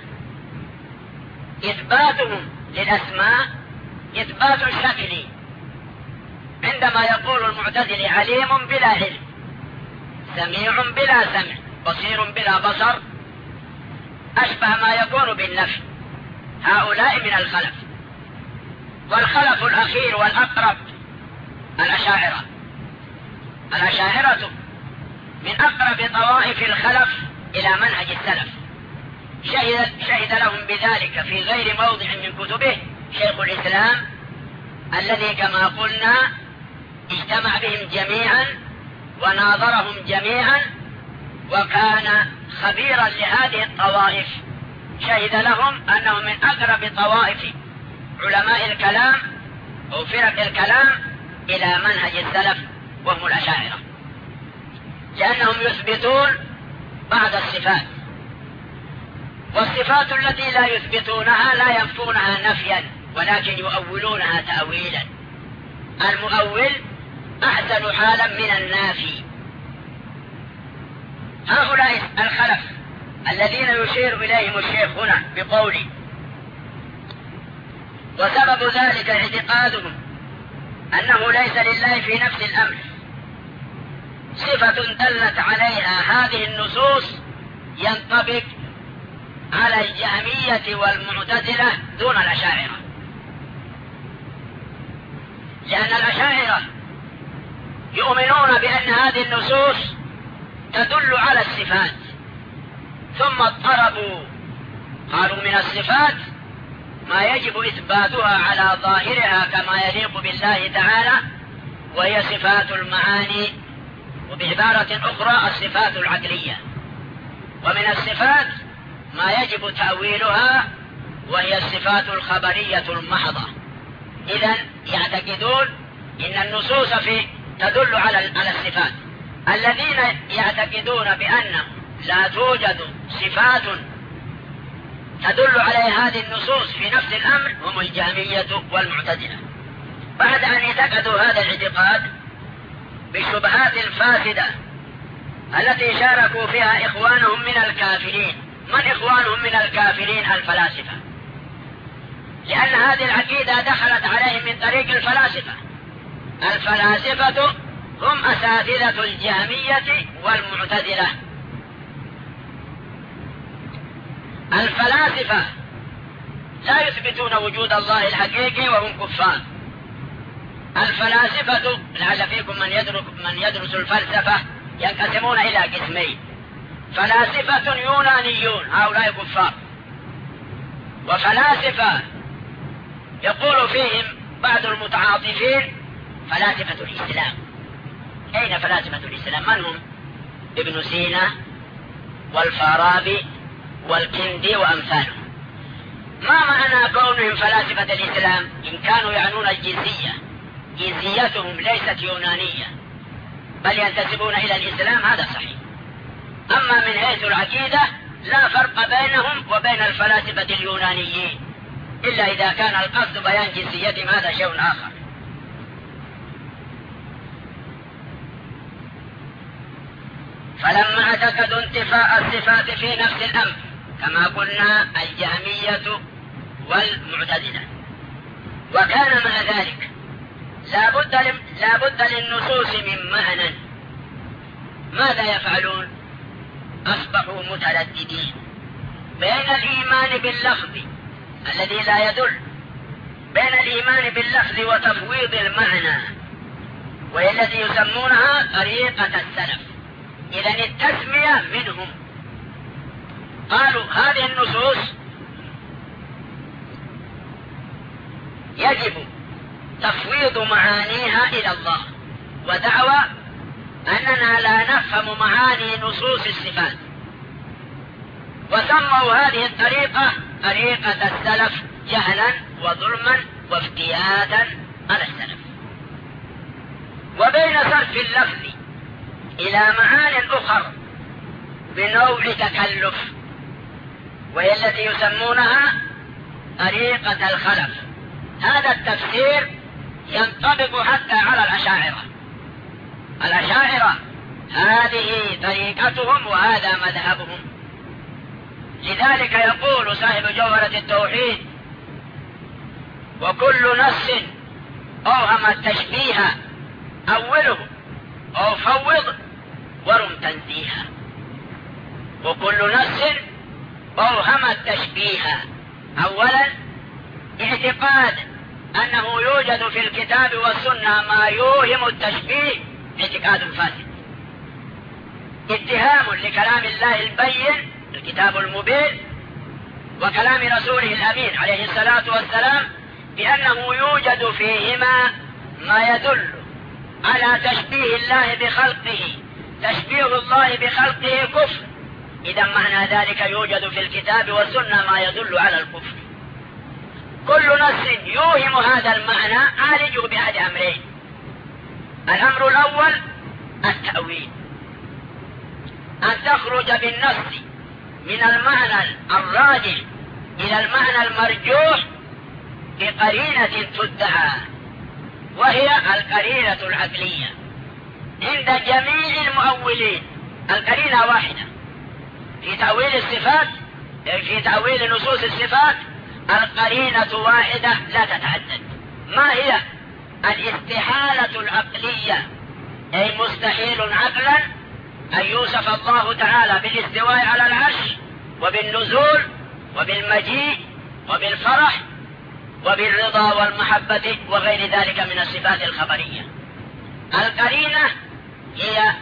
إثباتهم للأسماء إثبات شكلي، عندما يقول المعتزلي عليم بلا علم، سميع بلا سمع، بصير بلا بصر، أشبه ما يكون بالنفي. هؤلاء من الخلف. والخلف الأخير والأقرب الأشاعرة. الأشاعرة من أقرب طوائف الخلف إلى منهج السلف، شهد, شهد لهم بذلك في غير موضع من كتبه شيخ الإسلام، الذي كما قلنا اجتمع بهم جميعا وناظرهم جميعا، وكان خبيرا لهذه الطوائف. شهد لهم أنه من أقرب طوائف علماء الكلام أو فرق الكلام إلى منهج السلف، وهم الأشاعرة، لأنهم يثبتون بعض الصفات، والصفات التي لا يثبتونها لا ينفونها نفيا ولكن يؤولونها تأويلا. المؤول أحسن حالا من النافي. هؤلاء الخلف الذين يشير إليهم الشيخ هنا بقوله: وسبب ذلك اعتقادهم أنه ليس لله في نفس الأمر صفة دلت عليها هذه النصوص، ينطبق على الجهمية والمعتزلة دون الأشاعرة، لأن الأشاعرة يؤمنون بأن هذه النصوص تدل على الصفات، ثم اضطربوا قالوا من الصفات ما يجب إثباتها على ظاهرها كما يليق بالله تعالى، وهي صفات المعاني، وبعبارة أخرى الصفات العقلية. ومن الصفات ما يجب تأويلها، وهي الصفات الخبرية المحضة، إذن يعتقدون إن النصوص في تدل على على الصفات. الذين يعتقدون بأن لا توجد صفات تدل على هذه النصوص في نفس الأمر هم الجهمية والمعتزلة. بعد أن اعتقدوا هذا الاعتقاد بالشبهات الفاسدة التي شاركوا فيها إخوانهم من الكافرين. من إخوانهم من الكافرين؟ الفلاسفة، لأن هذه العقيدة دخلت عليهم من طريق الفلاسفة. الفلاسفة هم أساتذة الجهمية والمعتزلة. الفلاسفة لا يثبتون وجود الله الحقيقي وهم كفار. الفلاسفة لعل فيكم من يدرس, من يدرس الفلسفة ينقسمون إلى قسمين: فلاسفة يونانيون هؤلاء كفار، وفلاسفة يقول فيهم بعض المتعاطفين فلاسفة الإسلام. أين فلاسفة الإسلام؟ من هم؟ ابن سينا والفارابي والكندي وأمثالهم. ما معنى كونهم فلاسفة الإسلام؟ إن كانوا يعنون الجنسية، جنسيتهم ليست يونانية بل ينتسبون إلى الإسلام، هذا صحيح. أما من حيث العقيدة لا فرق بينهم وبين الفلاسفة اليونانيين، إلا إذا كان القصد بيان جنسيتهم، هذا شيء آخر. فلما اعتقدوا انتفاء الصفات في نفس الأمر كما قلنا الجهمية والمعتزلة، وكان مع ذلك لا بد لا بد للنصوص من معنى، ماذا يفعلون؟ أصبحوا مترددين بين الإيمان باللفظ الذي لا يدل، بين الإيمان باللفظ وتفويض المعنى، وهي التي يسمونها طريقة السلف. إذن التسمية منهم. قالوا هذه النصوص يجب تفويض معانيها إلى الله، ودعوى أننا لا نفهم معاني نصوص الصفات، وسموا هذه الطريقة طريقة السلف جهلا وظلما وافتياتا على السلف. وبين صرف اللفظ إلى معان أخر بنوع تكلف، وهي التي يسمونها طريقة الخلف، هذا التفسير ينطبق حتى على الأشاعرة. الأشاعرة هذه طريقتهم وهذا مذهبهم. لذلك يقول صاحب جوهرة التوحيد: وكل نص أوهم التشبيه أوله أو فوض ورم تنزيها. وكل نص أوهم التشبيه، أولا اعتقاد أنه يوجد في الكتاب والسنة ما يوهم التشبيه اعتقاد فاسد، اتهام لكلام الله البين الكتاب المبين وكلام رسوله الأمين عليه الصلاة والسلام بأنه يوجد فيهما ما يدل على تشبيه الله بخلقه، تشبيه الله بخلقه كفر. إذا معنى ذلك يوجد في الكتاب والسنة ما يدل على الكفر. كل نص يوهم هذا المعنى عالجه بأحد أمرين: الأمر الأول التأويل، أن تخرج بالنص من المعنى الراجح إلى المعنى المرجوح بقرينة تدعى، وهي القرينة العقلية. عند جميع المؤولين القرينة واحدة في تأويل الصفات، في تأويل نصوص الصفات القرينة واحدة لا تتعدد. ما هي؟ الاستحالة العقلية، أي مستحيل عقلا أن يوصف الله تعالى بالاستواء على العرش وبالنزول وبالمجيء وبالفرح وبالرضا والمحبة وغير ذلك من الصفات الخبرية. القرينة هي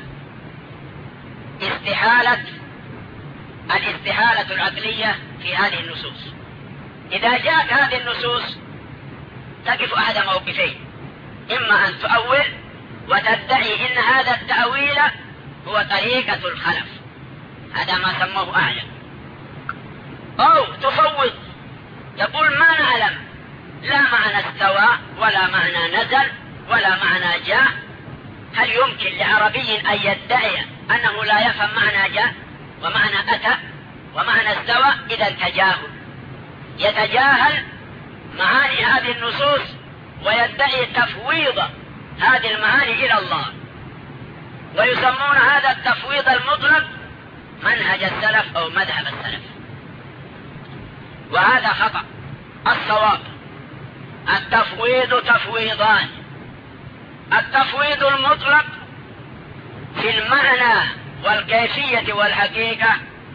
استحالة الاستحالة العقلية في هذه النصوص. إذا جاءت هذه النصوص تقف أحد موقفين: إما أن تؤول وتدعي إن هذا التأويل هو طريقة الخلف، هذا ما سموه أعلم، أو تفوض تقول ما نعلم لا معنى استوى ولا معنى نزل ولا معنى جاء. هل يمكن لعربي أن يدعي أنه لا يفهم معنى جاء ومعنى أتى ومعنى استوى؟ إذا تجاهل، يتجاهل معاني هذه النصوص ويدعي تفويض هذه المعاني إلى الله، ويسمون هذا التفويض المطلق منهج السلف أو مذهب السلف، وهذا خطأ. الصواب التفويض تفويضان: التفويض المطلق في المعنى والكيفية والحقيقة،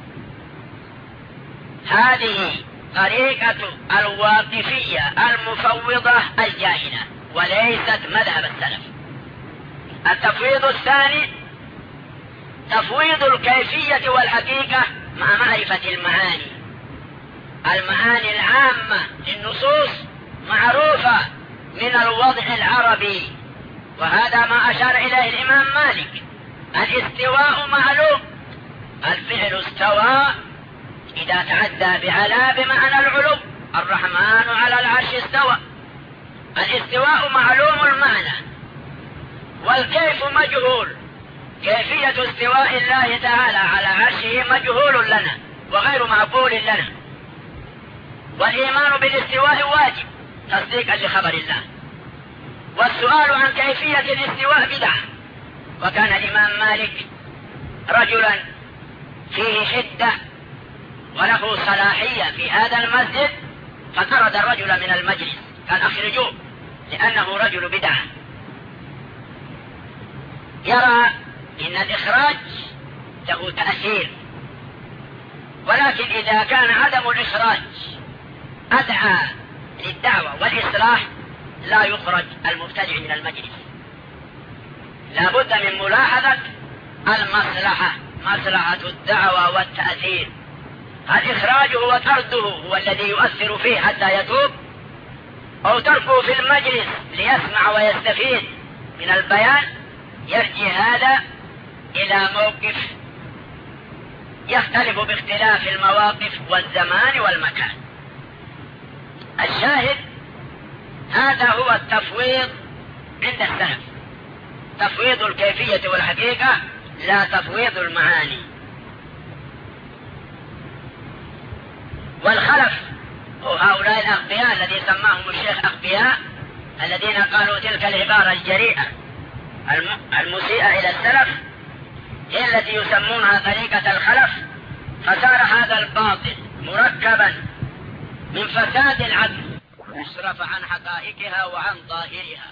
هذه طريقة الواقفية المفوضة الجاهلة وليست مذهب السلف. التفويض الثاني تفويض الكيفية والحقيقة مع معرفة المعاني. المعاني العامة للنصوص معروفة من الوضع العربي، وهذا ما أشار إليه الإمام مالك: الاستواء معلوم، الفعل استوى إذا تعدى بعلى بمعنى العلو، الرحمن على العرش استوى. الاستواء معلوم المعنى، والكيف مجهول، كيفية استواء الله تعالى على عرشه مجهول لنا وغير معقول لنا. والإيمان بالاستواء واجب تصديقا لخبر الله، والسؤال عن كيفية الاستواء بدعة. وكان الإمام مالك رجلا فيه حدة وله صلاحية في هذا المسجد، فطرد الرجل من المجلس، قال اخرجوه لأنه رجل بدعة. يرى إن الإخراج له تأثير، ولكن إذا كان عدم الإخراج أدعى للدعوة والإصلاح لا يخرج المبتدع من المجلس. لا بد من ملاحظة المصلحة، مصلحة الدعوة والتأثير. الإخراج هو طرده، هو الذي يؤثر فيه حتى يتوب، أو تركه في المجلس ليسمع ويستفيد من البيان. يرجع هذا إلى موقف يختلف باختلاف المواقف والزمان والمكان. الشاهد هذا هو التفويض عند السلف، تفويض الكيفية والحقيقة لا تفويض المعاني. والخلف وهؤلاء الأغبياء الذي سماهم الشيخ أغبياء، الذين قالوا تلك العبارة الجريئة المسيئة إلى السلف هي التي يسمونها طريقة الخلف. فصار هذا الباطل مركبا من فساد العقل يصرف عن حقائقها وعن ظاهرها.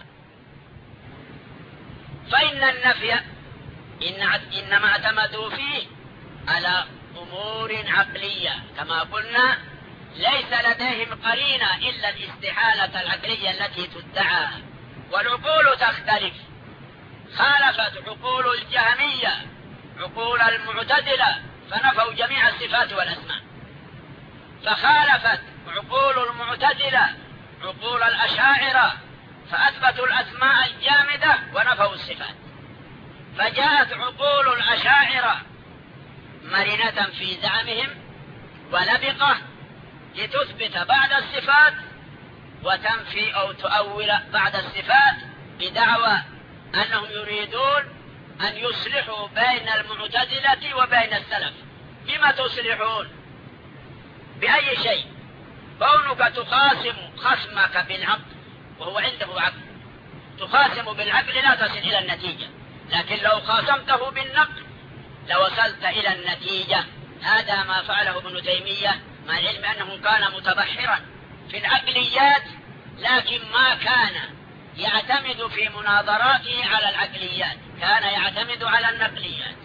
فإن النفي إن إنما اعتمدوا فيه على أمور عقلية كما قلنا، ليس لديهم قرينة إلا الاستحالة العقلية التي تدعى، والعقول تختلف. خالفت عقول الجهمية عقول المعتزلة فنفوا جميع الصفات والأسماء، فخالفت عقول المعتزلة عقول الأشاعرة فأثبتوا الأسماء الجامدة ونفوا الصفات. فجاءت عقول الأشاعرة مرنة في زعمهم ولبقة لتثبت بعد الصفات وتنفي أو تؤول بعد الصفات، بدعوى أنهم يريدون أن يصلحوا بين المعتزلة وبين السلف. بما تصلحون؟ بأي شيء؟ كونك تخاصم خصمك بالعقل وهو عنده عقل، تخاصم بالعقل لا تصل إلى النتيجة، لكن لو خاصمته بالنقل لوصلت إلى النتيجة. هذا ما فعله ابن تيمية، مع العلم أنه كان متبحرا في العقليات، لكن ما كان يعتمد في مناظراته على العقليات، كان يعتمد على النقليات.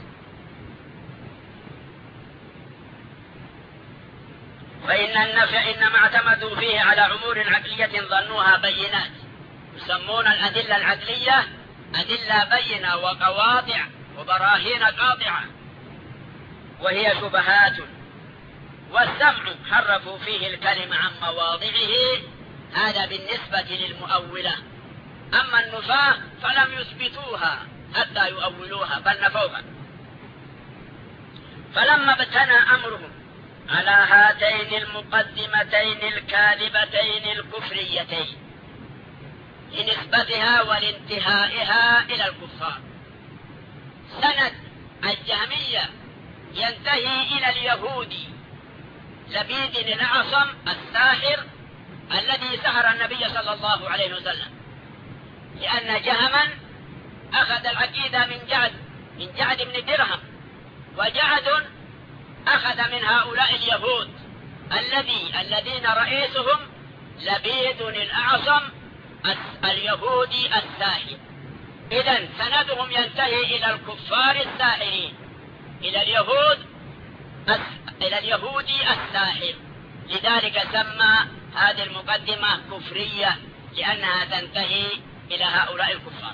فإن النفي إنما اعتمدوا فيه على أمور عقلية ظنوها بينات، يسمون الأدلة العقلية أدلة بينة وقواطع وبراهين قاطعة، وهي شبهات. والسمع حرفوا فيه الكلمة عن مواضعه، هذا بالنسبة للمؤولة. أما النفاة فلم يثبتوها حتى يؤولوها بل نفوها. فلما ابتنى أمرهم على هاتين المقدمتين الكاذبتين الكفريتين لنسبتها ولانتهائها إلى الكفار. سند الجهمية ينتهي إلى اليهودي لبيد الأعصم الساحر الذي سحر النبي صلى الله عليه وسلم، لأن جهما أخذ العقيدة من جعد من جعد بن درهم، وجعد أخذ من هؤلاء اليهود الذي الذين رئيسهم لبيد الأعصم اليهودي الساحر. إذن سندهم ينتهي إلى الكفار الساحرين، إلى اليهود إلى اليهودي الساحر. لذلك سمى هذه المقدمة كفرية، لأنها تنتهي إلى هؤلاء الكفار.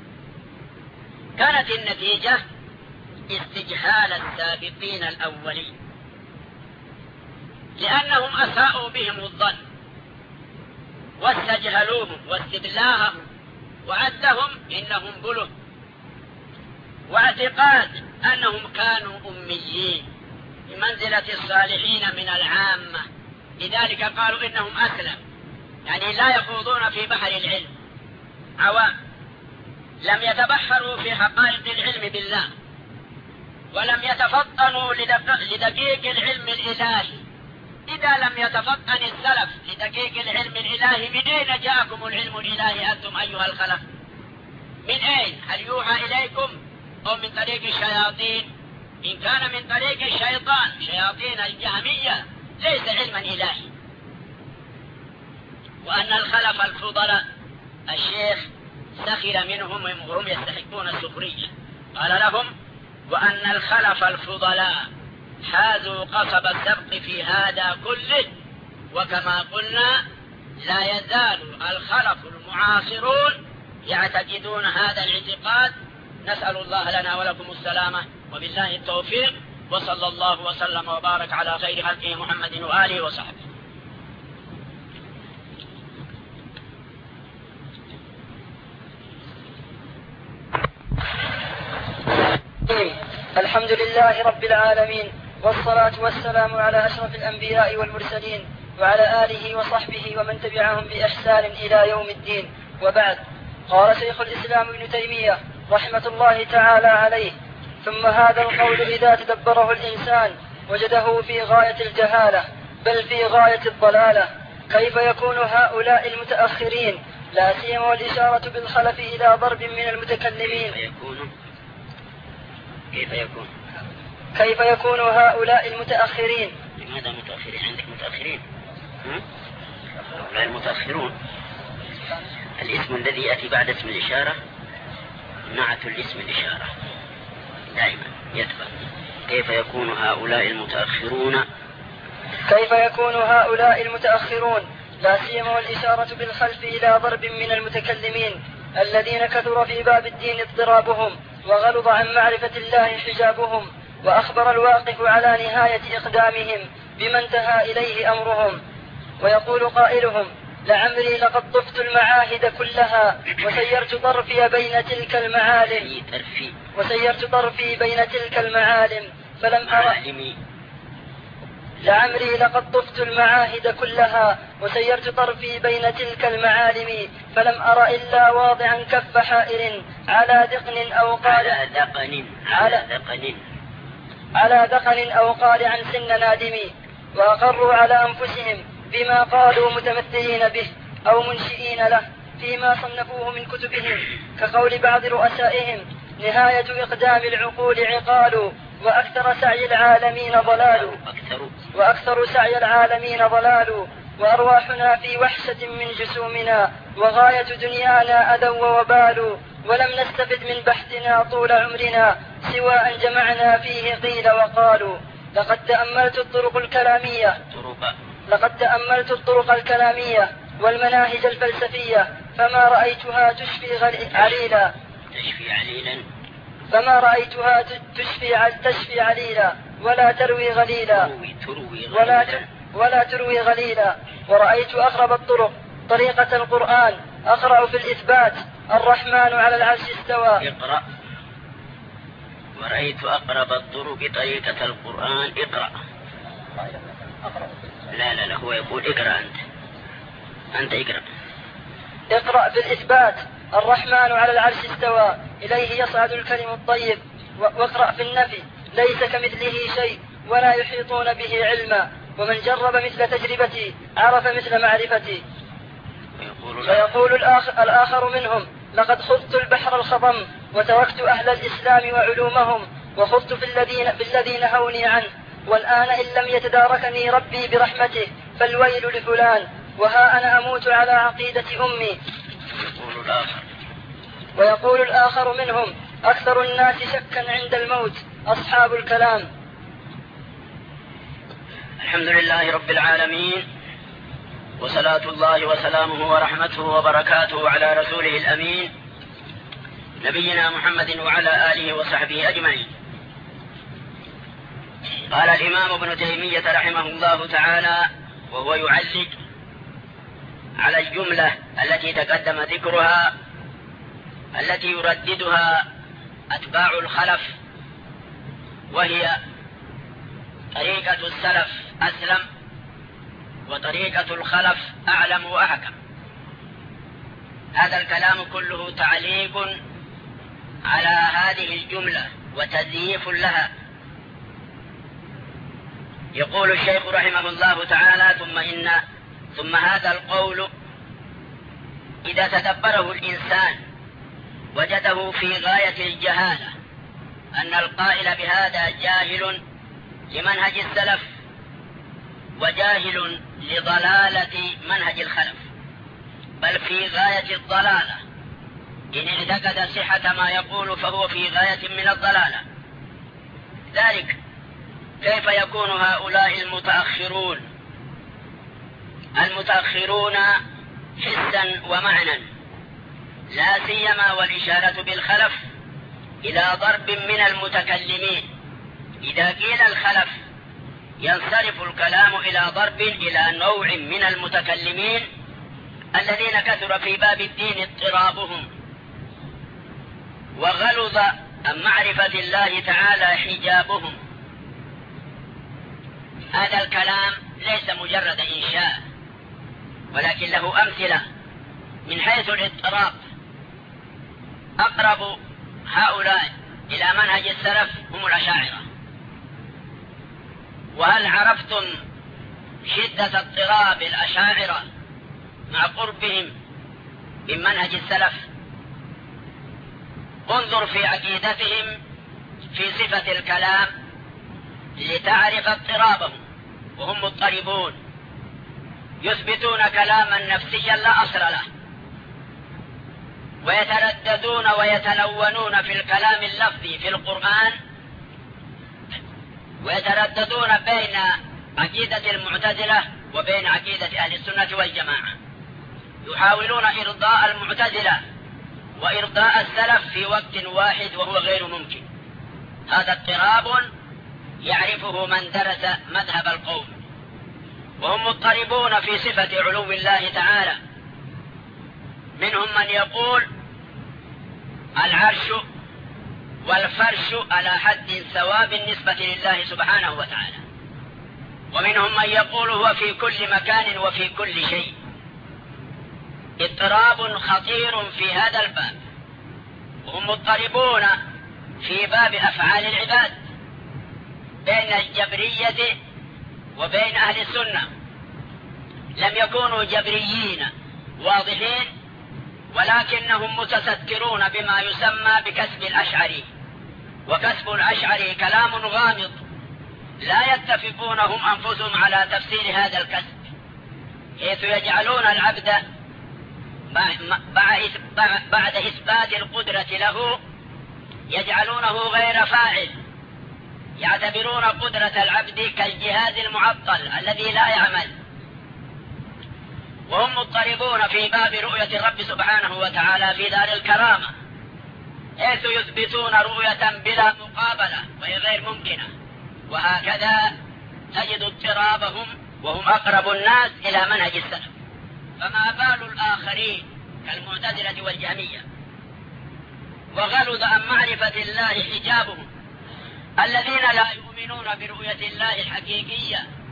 كانت النتيجة استجهال السابقين الأولين، لأنهم أساءوا بهم الظن واستجهلوهم واستدلاهم وعدهم إنهم بله، واعتقاد أنهم كانوا أميين بمنزلة الصالحين من العامة. لذلك قالوا إنهم أسلم، يعني لا يخوضون في بحر العلم، عوام لم يتبحروا في حقائق العلم بالله، ولم يتفطنوا لدقيق العلم الإلهي. إذا لم يتفطن السلف لدقيق العلم الإلهي، من أين جاءكم العلم الإلهي أنتم أيها الخلف؟ من أين؟ هل يوحى إليكم أو من طريق الشياطين؟ إن كان من طريق الشيطان شياطين الجهمية ليس علما إلهي. وأن الخلف الفضلاء الشيخ سخر منهم وهم يستحقون السخرية، قال لهم: وأن الخلف الفضلاء حازوا قصب السبق في هذا كله. وكما قلنا لا يزال الخلف المعاصرون يعتقدون هذا الاعتقاد. نسأل الله لنا ولكم السلامة، وبالله التوفيق، وصلى الله وسلم وبارك على خير خلقه محمد وآله وصحبه. الحمد لله رب العالمين، والصلاة والسلام على أشرف الأنبياء والمرسلين، وعلى آله وصحبه ومن تبعهم بإحسان إلى يوم الدين، وبعد. قال شيخ الإسلام ابن تيمية رحمة الله تعالى عليه: ثم هذا القول إذا تدبره الإنسان وجده في غاية الجهالة، بل في غاية الضلالة. كيف يكون هؤلاء المتأخرين، لا سيما والإشارة بالخلف إلى ضرب من المتكلمين، كيف يكون كيف يكون كيف يكون هؤلاء المتأخرين؟ لماذا متأخرين؟ عندك متأخرين؟ هؤلاء المتأخرون الاسم الذي يأتي بعد اسم الإشارة نعت الاسم الإشارة دائما يتبع. كيف يكون هؤلاء المتأخرون كيف يكون هؤلاء المتأخرون لا سيما والإشارة بالخلف إلى ضرب من المتكلمين الذين كثر في باب الدين اضطرابهم، وغلظ عن معرفة الله حجابهم، وأخبر الواقف على نهاية إقدامهم بما انتهى إليه أمرهم. ويقول قائلهم: لعمري لقد طفت المعاهد كلها وسيرت طرفي بين تلك المعالم وسيرت طرفي بين تلك المعالم فلم أرى لعمري لقد طفت المعاهد كلها وسيرت طرفي بين تلك المعالم فلم أرى إلا واضعا كف حائر على دقن أو قارع على دقن على دقن على دقن أو قارعا سن نادم. وأقروا على أنفسهم بما قالوا متمثلين به أو منشئين له فيما صنفوه من كتبهم، كقول بعض رؤسائهم: نهاية إقدام العقول عقال، وأكثر سعي العالمين ضلال وأكثر سعي العالمين ضلال وأرواحنا في وحشة من جسومنا، وغاية دنيانا أذى ووبال، ولم نستفد من بحثنا طول عمرنا سوى أن جمعنا فيه قيل وقالوا. لقد تأملت الطرق الكلامية لقد تأملت الطرق الكلامية والمناهج الفلسفية فما رأيتها تشفي عليلا تشفي عليلا فما رأيتها تشفي تشفي عليلا ولا تروي غليلا ولا ولا تروي غليلا. ورأيت أغرب الطرق طريقة القرآن، أقرأ في الإثبات: الرحمن على العرش استوى. اقرأ. ورأيت أقرب الطرق طريقة القرآن، اقرأ. لا لا لا هو يقول اقرأ أنت أنت اقرأ. اقرأ بالإثبات: الرحمن على العرش استوى، إليه يصعد الكلم الطيب. واقرأ في النفي: ليس كمثله شيء ولا يحيطون به علما، ومن جرب مثل تجربتي عرف مثل معرفتي. ويقول الآخر, الآخر منهم: لقد خضت البحر الخضم وتركت أهل الإسلام وعلومهم وخضت في الذين, بالذين هوني عنه، والآن إن لم يتداركني ربي برحمته فالويل لفلان، وها أنا أموت على عقيدة أمي. ويقول الآخر منهم: أكثر الناس شكا عند الموت أصحاب الكلام. الحمد لله رب العالمين، وصلاة الله وسلامه ورحمته وبركاته على رسوله الأمين نبينا محمد وعلى آله وصحبه أجمعين. قال الإمام ابن تيمية رحمه الله تعالى وهو يعلق على الجملة التي تقدم ذكرها، التي يرددها أتباع الخلف، وهي طريقة السلف أسلم وطريقة الخلف أعلم وأحكم. هذا الكلام كله تعليق على هذه الجملة وتزييف لها. يقول الشيخ رحمه الله تعالى: ثم إن ثم هذا القول إذا تدبره الإنسان وجده في غاية الجهالة، أن القائل بهذا جاهل لمنهج السلف وجاهل لضلالة منهج الخلف، بل في غاية الضلالة. إن اعتقد صحة ما يقول فهو في غاية من الضلالة. ذلك كيف يكون هؤلاء المتأخرون المتأخرون حسا ومعنى، لا سيما والإشارة بالخلف إلى ضرب من المتكلمين. إذا قيل الخلف ينصرف الكلام إلى ضرب إلى نوع من المتكلمين الذين كثر في باب الدين اضطرابهم، وغلظ عن معرفة الله تعالى حجابهم. هذا الكلام ليس مجرد إنشاء، ولكن له أمثلة من حيث الاضطراب. أقرب هؤلاء إلى منهج السلف هم الأشاعرة. وهل عرفتم شدة اضطراب الأشاعرة مع قربهم من منهج السلف؟ انظر في عقيدتهم في صفة الكلام لتعرف اضطرابهم، وهم مضطربون، يثبتون كلاما نفسيا لا أصل له، ويترددون ويتلونون في الكلام اللفظي في القرآن، ويترددون بين عقيدة المعتزلة وبين عقيدة أهل السنة والجماعة، يحاولون إرضاء المعتزلة وإرضاء السلف في وقت واحد وهو غير ممكن. هذا اضطراب يعرفه من درس مذهب القوم. وهم مضطربون في صفة علو الله تعالى. منهم من يقول العرش والفرش على حد سواء بالنسبة لله سبحانه وتعالى، ومنهم من يقول هو في كل مكان وفي كل شيء. اضطراب خطير في هذا الباب. وهم مضطربون في باب أفعال العباد بين الجبرية وبين أهل السنة. لم يكونوا جبريين واضحين، ولكنهم متسترون بما يسمى بكسب الأشعري. وكسب الأشعري كلام غامض لا يتفقون هم أنفسهم على تفسير هذا الكسب، حيث يجعلون العبد بعد إثبات القدرة له يجعلونه غير فاعل، يعتبرون قدرة العبد كالجهاز المعطل الذي لا يعمل. وهم مضطربون في باب رؤية الرب سبحانه وتعالى في دار الكرامة، حيث يثبتون رؤية بلا مقابلة وهي غير ممكنة. وهكذا تجد اضطرابهم وهم أقرب الناس إلى منهج السلف. فما بال الآخرين كالمعتزلة والجهمية؟ وغلظ عن معرفة الله حجابهم، الذين لا يؤمنون برؤية الله الحقيقية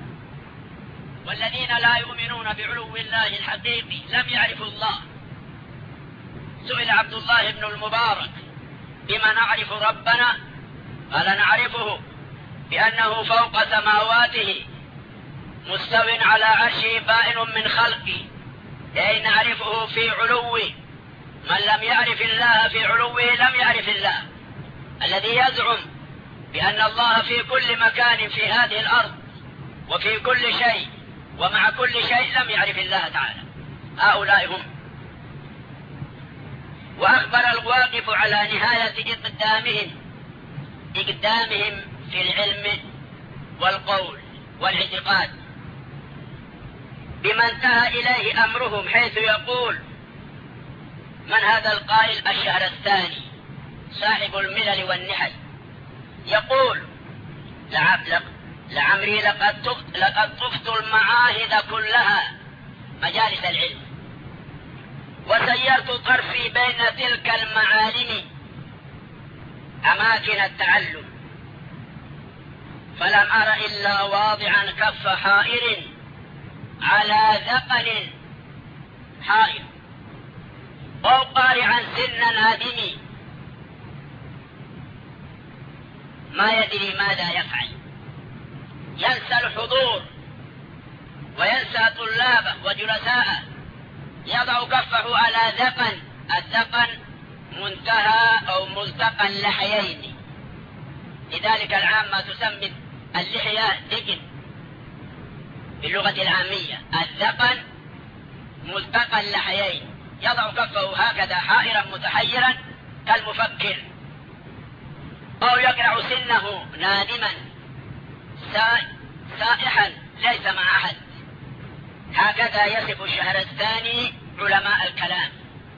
والذين لا يؤمنون بعلو الله الحقيقي لم يعرفوا الله. سئل عبد الله بن المبارك: بما نعرف ربنا؟ قال: نعرفه بأنه فوق سماواته مستو على عرشه بائن من خلقه، أي نعرفه في علوه. من لم يعرف الله في علوه لم يعرف الله. الذي يزعم بأن الله في كل مكان في هذه الأرض وفي كل شيء ومع كل شيء لم يعرف الله تعالى. هؤلاء هم. وأخبر الواقف على نهاية إقدامهم إقدامهم في العلم والقول والاعتقاد بما انتهى إليه أمرهم، حيث يقول: من هذا القائل الشهر الثاني صاحب الملل والنحل، يقول: لعمري لقد طفت المعاهد كلها مجالس العلم، وسيرت طرفي بين تلك المعالم أماكن التعلم، فلم أر إلا واضعا كف حائر على ذقن حائر، أو قارعا سن نادم ما يدري ماذا يفعل، ينسى الحضور وينسى طلابه وجلساءه، يضع كفه على ذقن. الذقن منتهى أو ملتقى اللحيين، لذلك العامة تسمي اللحية دقن باللغة العامية. الذقن ملتقى اللحيين، يضع كفه هكذا حائرا متحيرا كالمفكر، أو يقرع سنه نادما سائحا ليس مع أحد. هكذا يصف الشهر الثاني علماء الكلام.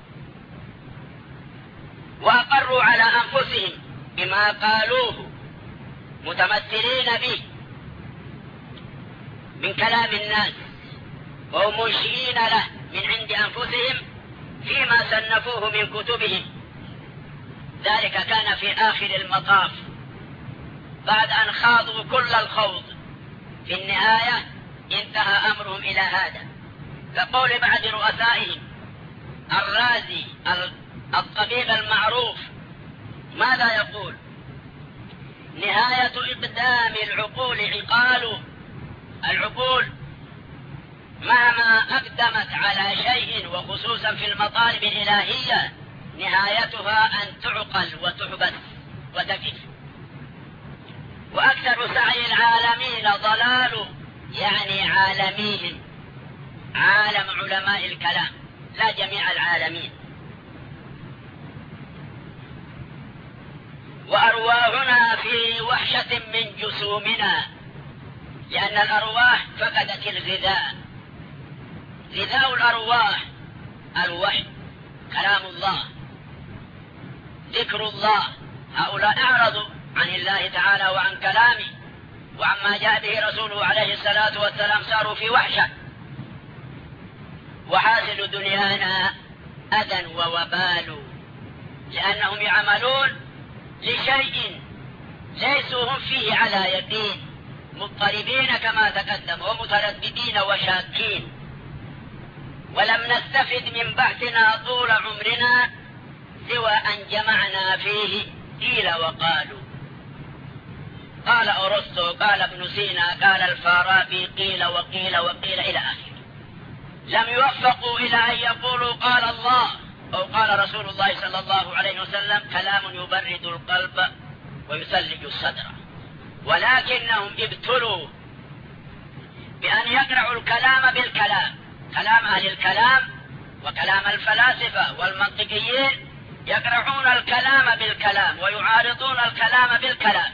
وأقروا على أنفسهم بما قالوه متمثلين به من كلام الناس، ومنشئين له من عند أنفسهم فيما صنفوه من كتبهم. ذلك كان في آخر المطاف بعد أن خاضوا كل الخوض. في النهاية انتهى أمرهم إلى هذا، كقول بعض رؤسائهم الرازي الطبيب المعروف، ماذا يقول؟ نهاية إقدام العقول عقال. العقول مهما أقدمت على شيء وخصوصا في المطالب الإلهية نهايتها أن تعقل وتحبس وتكف. وأكثر سعي العالمين ضلال، يعني عالميهم، عالم علماء الكلام لا جميع العالمين. وأرواحنا في وحشة من جسومنا، لأن الأرواح فقدت الغذاء. غذاء الأرواح الوحي، كلام الله، ذكر الله. هؤلاء أعرضوا عن الله تعالى وعن كلامه وعما جاء به رسوله عليه الصلاة والسلام، صاروا في وحشة. وحاصل دنيانا أذى ووبال، لأنهم يعملون لشيء ليسوا هم فيه على يقين، مضطربين كما تقدم ومترددين وشاكين. ولم نستفد من بحثنا طول عمرنا سوى أن جمعنا فيه قيل وقالوا. قال أرسطو، قال ابن سينا، قال الفارابي، قيل وقيل وقيل إلى آخره. لم يوفقوا إلى أن يقولوا قال الله أو قال رسول الله صلى الله عليه وسلم، كلام يبرد القلب ويثلج الصدر. ولكنهم ابتلوا بأن يقرعوا الكلام بالكلام، كلام أهل الكلام وكلام الفلاسفة والمنطقيين، يقرعون الكلام بالكلام ويعارضون الكلام بالكلام.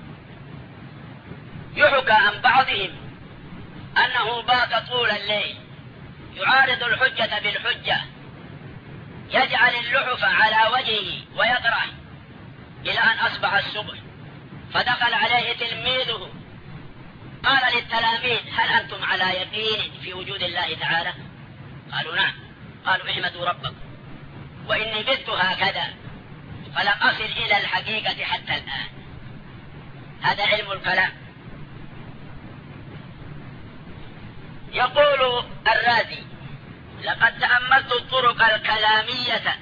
يحكى عن بعضهم أنه بات طول الليل يعارض الحجة بالحجة، يجعل اللحف على وجهه ويقرأ إلى أن أصبح الصبح. فدخل عليه تلميذه قال للتلاميذ: هل أنتم على يقين في وجود الله تعالى؟ قالوا: نعم. قالوا: احمدوا ربكم، وإني بت هكذا فلم أصل إلى الحقيقة حتى الآن. هذا علم الكلام. يقول الرازي: لقد تأملت الطرق الكلامية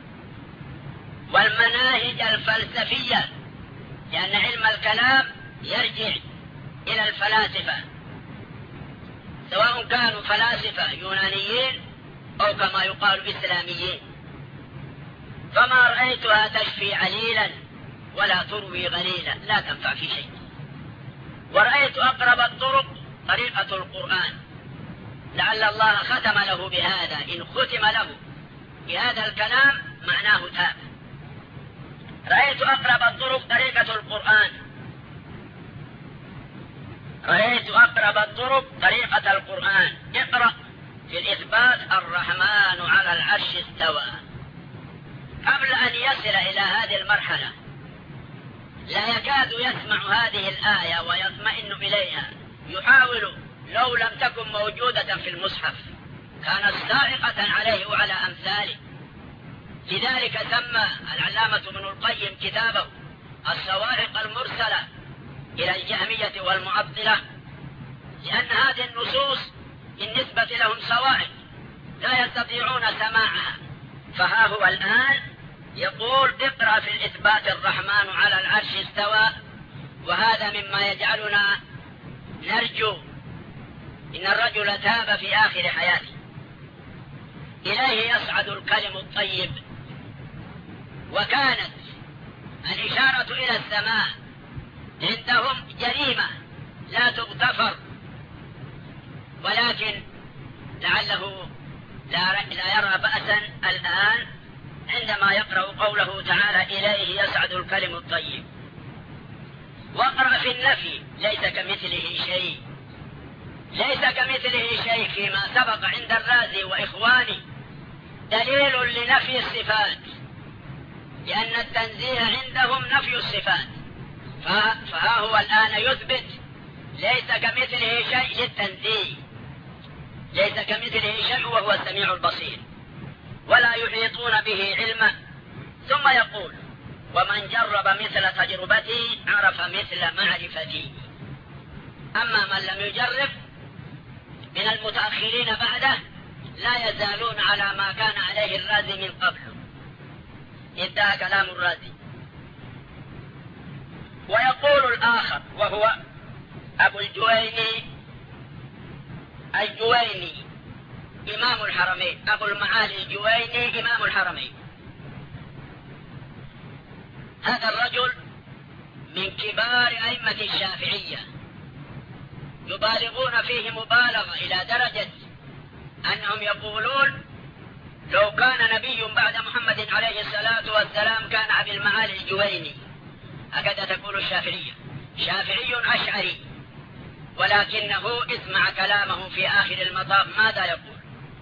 والمناهج الفلسفية، لأن علم الكلام يرجع إلى الفلاسفة، سواء كانوا فلاسفة يونانيين أو كما يقال إسلاميين، فما رأيتها تشفي عليلا ولا تروي غليلا، لا تنفع في شيء. ورأيت أقرب الطرق طريقة القرآن، لعل الله ختم له بهذا، إن ختم له بهذا الكلام معناه تاب. رأيت أقرب الطرق طريقة القرآن، رأيت أقرب الطرق طريقة القرآن. اقرأ في الإثبات: الرحمن على العرش استوى. قبل أن يصل إلى هذه المرحلة لا يكاد يسمع هذه الآية ويطمئن إليها، يحاول لو لم تكن موجودة في المصحف كانت سائقة عليه وعلى أمثاله. لذلك سمى العلامة ابن القيم كتابه الصواعق المرسلة إلى الجهمية والمعطلة، لأن هذه النصوص بالنسبة لهم صواعق لا يستطيعون سماعها. فها هو الآن يقول: اقرأ في الإثبات الرحمن على العرش استوى. وهذا مما يجعلنا نرجو إن الرجل تاب في آخر حياته، إليه يصعد الكلم الطيب. وكانت الإشارة إلى السماء عندهم جريمة لا تغتفر، ولكن لعله لا يرى بأسا الآن عندما يقرأ قوله تعالى: إليه يصعد الكلم الطيب. واقرأ في النفي: ليس كمثله شيء. ليس كمثله شيء فيما سبق عند الرازي وإخواني دليل لنفي الصفات، لأن التنزيه عندهم نفي الصفات، فها هو الآن يثبت ليس كمثله شيء للتنزيه، ليس كمثله شيء وهو السميع البصير، ولا يحيطون به علما. ثم يقول: ومن جرب مثل تجربتي عرف مثل معرفتي. أما من لم يجرب من المتأخرين بعده لا يزالون على ما كان عليه الرازي من قبل. انتهى كلام الرازي. ويقول الآخر وهو أبو الجويني الجويني إمام الحرمين، أبو المعالي الجويني إمام الحرمين. هذا الرجل من كبار أئمة الشافعية، يبالغون فيه مبالغة إلى درجة أنهم يقولون: لو كان نبي بعد محمد عليه الصلاة والسلام كان أبي المعالي الجويني. هكذا تقول الشافعية. شافعي أشعري، ولكنه اسمع كلامه في آخر المطاف ماذا يقول: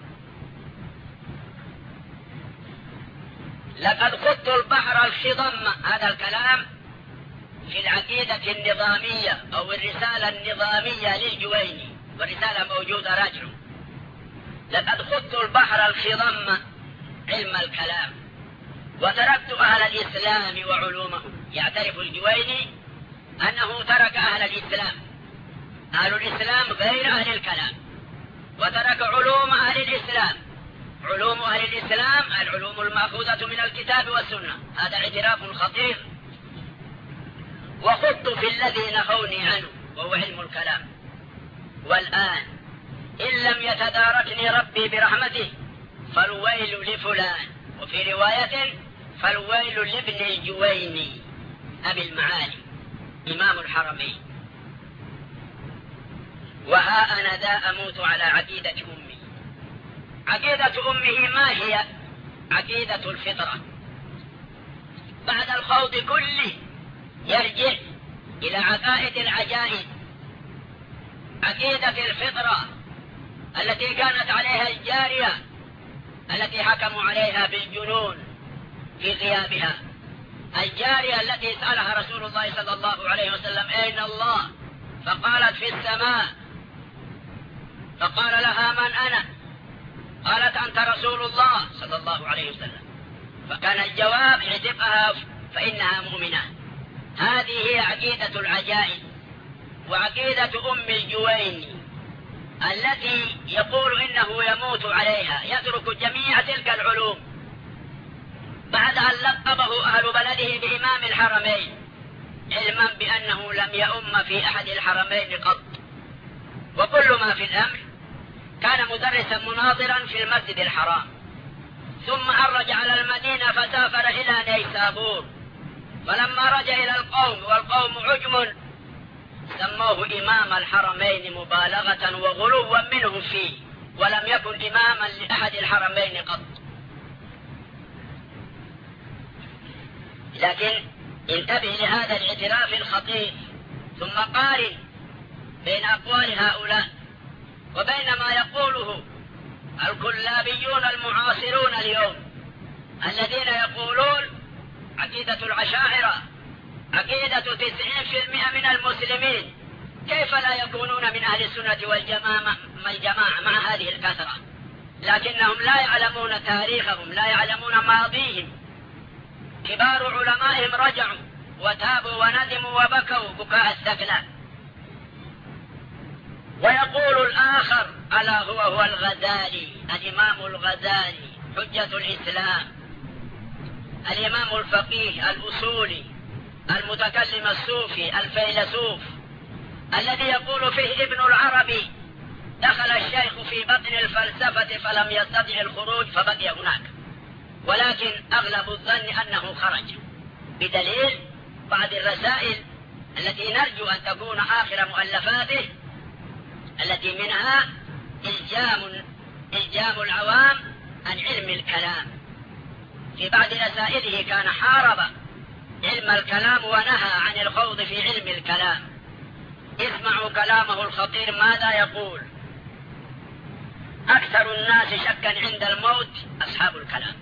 لقد خضت البحر الخضم. هذا الكلام في العقيدة النظامية أو الرسالة النظامية للجويني، والرسالة موجودة راجعوا. لقد خضت البحر الخضم علم الكلام وتركت أهل الإسلام وعلومهم. يعترف الجويني أنه ترك أهل الإسلام، أهل الإسلام غير أهل الكلام، وترك علوم أهل الإسلام. علوم أهل الإسلام العلوم المأخوذة من الكتاب والسنة. هذا اعتراف خطير. وخضت في الذي نهوني عنه وهو علم الكلام. والآن إن لم يتداركني ربي برحمته فالويل لفلان، وفي رواية فالويل لابن الجويني أبي المعالي إمام الحرمين. وها أنا ذا أموت على عقيدة أمي. عقيدة أمه ما هي؟ عقيدة الفطرة. بعد الخوض كله يرجع إلى عقائد العجائز. عقيدة الفطرة التي كانت عليها الجارية التي حكموا عليها بالجنون في غيابها، الجارية التي سألها رسول الله صلى الله عليه وسلم: أين الله؟ فقالت: في السماء. فقال لها: من أنا؟ قالت: أنت رسول الله صلى الله عليه وسلم. فكان الجواب: اعتقها فإنها مؤمنة. هذه هي عقيدة العجائز. وعقيدة أم الجويني التي يقول إنه يموت عليها يترك جميع تلك العلوم بعد أن لقبه أهل بلده بإمام الحرمين، علما بأنه لم يؤم في أحد الحرمين قط، وكل ما في الأمر كان مدرسا مناظرا في المسجد الحرام، ثم عرج على المدينة فسافر إلى نيسابور، فلما رجع إلى القوم والقوم عجم سموه إمام الحرمين مبالغة وغلوا منه فيه، ولم يكن إماما لأحد الحرمين قط. لكن انتبه لهذا الاعتراف الخطير، ثم قارن بين أقوال هؤلاء وبين ما يقوله الكلابيون المعاصرون اليوم، الذين يقولون عقيدة العشائرة عقيدة تسعين في المئة من المسلمين، كيف لا يكونون من أهل السنة والجماعة الجماعة مع هذه الكثرة؟ لكنهم لا يعلمون تاريخهم، لا يعلمون ماضيهم. كبار علمائهم رجعوا وتابوا وندموا وبكوا بكاء الثكلى. ويقول الآخر ألا هو هو الغزالي، الإمام الغزالي حجة الإسلام، الإمام الفقيه الأصولي المتكلم الصوفي الفيلسوف، الذي يقول فيه ابن العربي دخل الشيخ في بطن الفلسفة فلم يستطع الخروج فبقي هناك، ولكن أغلب الظن أنه خرج، بدليل بعض الرسائل التي نرجو أن تكون آخر مؤلفاته، التي منها إلجام, إلجام العوام عن علم الكلام. في بعض رسائله كان حارب علم الكلام ونهى عن الخوض في علم الكلام. اسمعوا كلامه الخطير ماذا يقول: أكثر الناس شكا عند الموت أصحاب الكلام،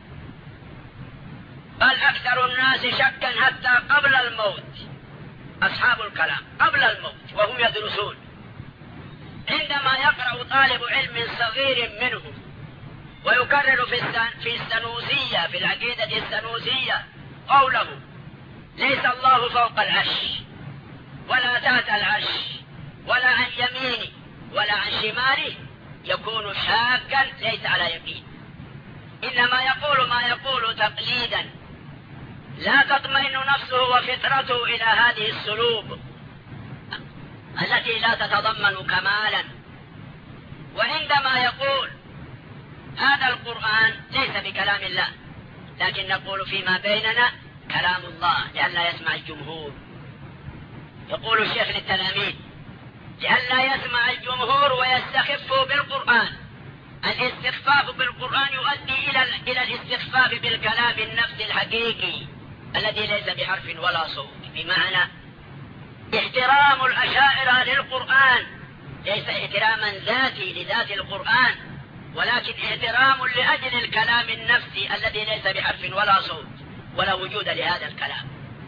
بل أكثر الناس شكا حتى قبل الموت أصحاب الكلام، قبل الموت وهم يدرسون. عندما يقرأ طالب علم صغير منهم ويكرر في السنوسية، في العقيدة السنوسية، قوله ليس الله فوق العرش ولا تحت العرش ولا عن يمينه ولا عن شماله، يكون شاكا ليس على يقين، إنما يقول ما يقول تقليدا، لا تطمئن نفسه وفطرته إلى هذه السلوب التي لا تتضمن كمالا. وعندما يقول هذا القرآن ليس بكلام الله، لكن نقول فيما بيننا كلام الله لئلا يسمع الجمهور. يقول الشيخ للتلاميذ لئلا يسمع الجمهور ويستخفوا بالقرآن. الاستخفاف بالقرآن يؤدي إلى إلى الاستخفاف بالكلام النفسي الحقيقي الذي ليس بحرف ولا صوت، بمعنى احترام الأشاعرة للقرآن ليس احتراما ذاتي لذات القرآن، ولكن احترام لأجل الكلام النفسي الذي ليس بحرف ولا صوت ولا وجود لهذا الكلام.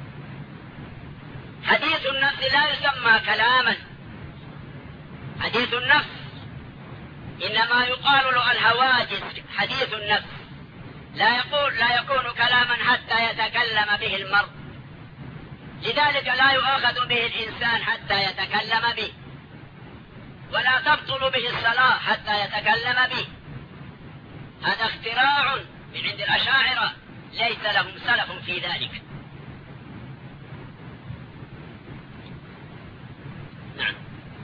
حديث النفس لا يسمى كلاما، حديث النفس إنما يقال له الهواجس حديث النفس، لا يقول لا يكون كلاما حتى يتكلم به المرء، لذلك لا يؤاخذ به الإنسان حتى يتكلم به، ولا تبطل به الصلاة حتى يتكلم به. هذا اختراع من عند الأشاعرة ليس لهم سلف في ذلك. نعم.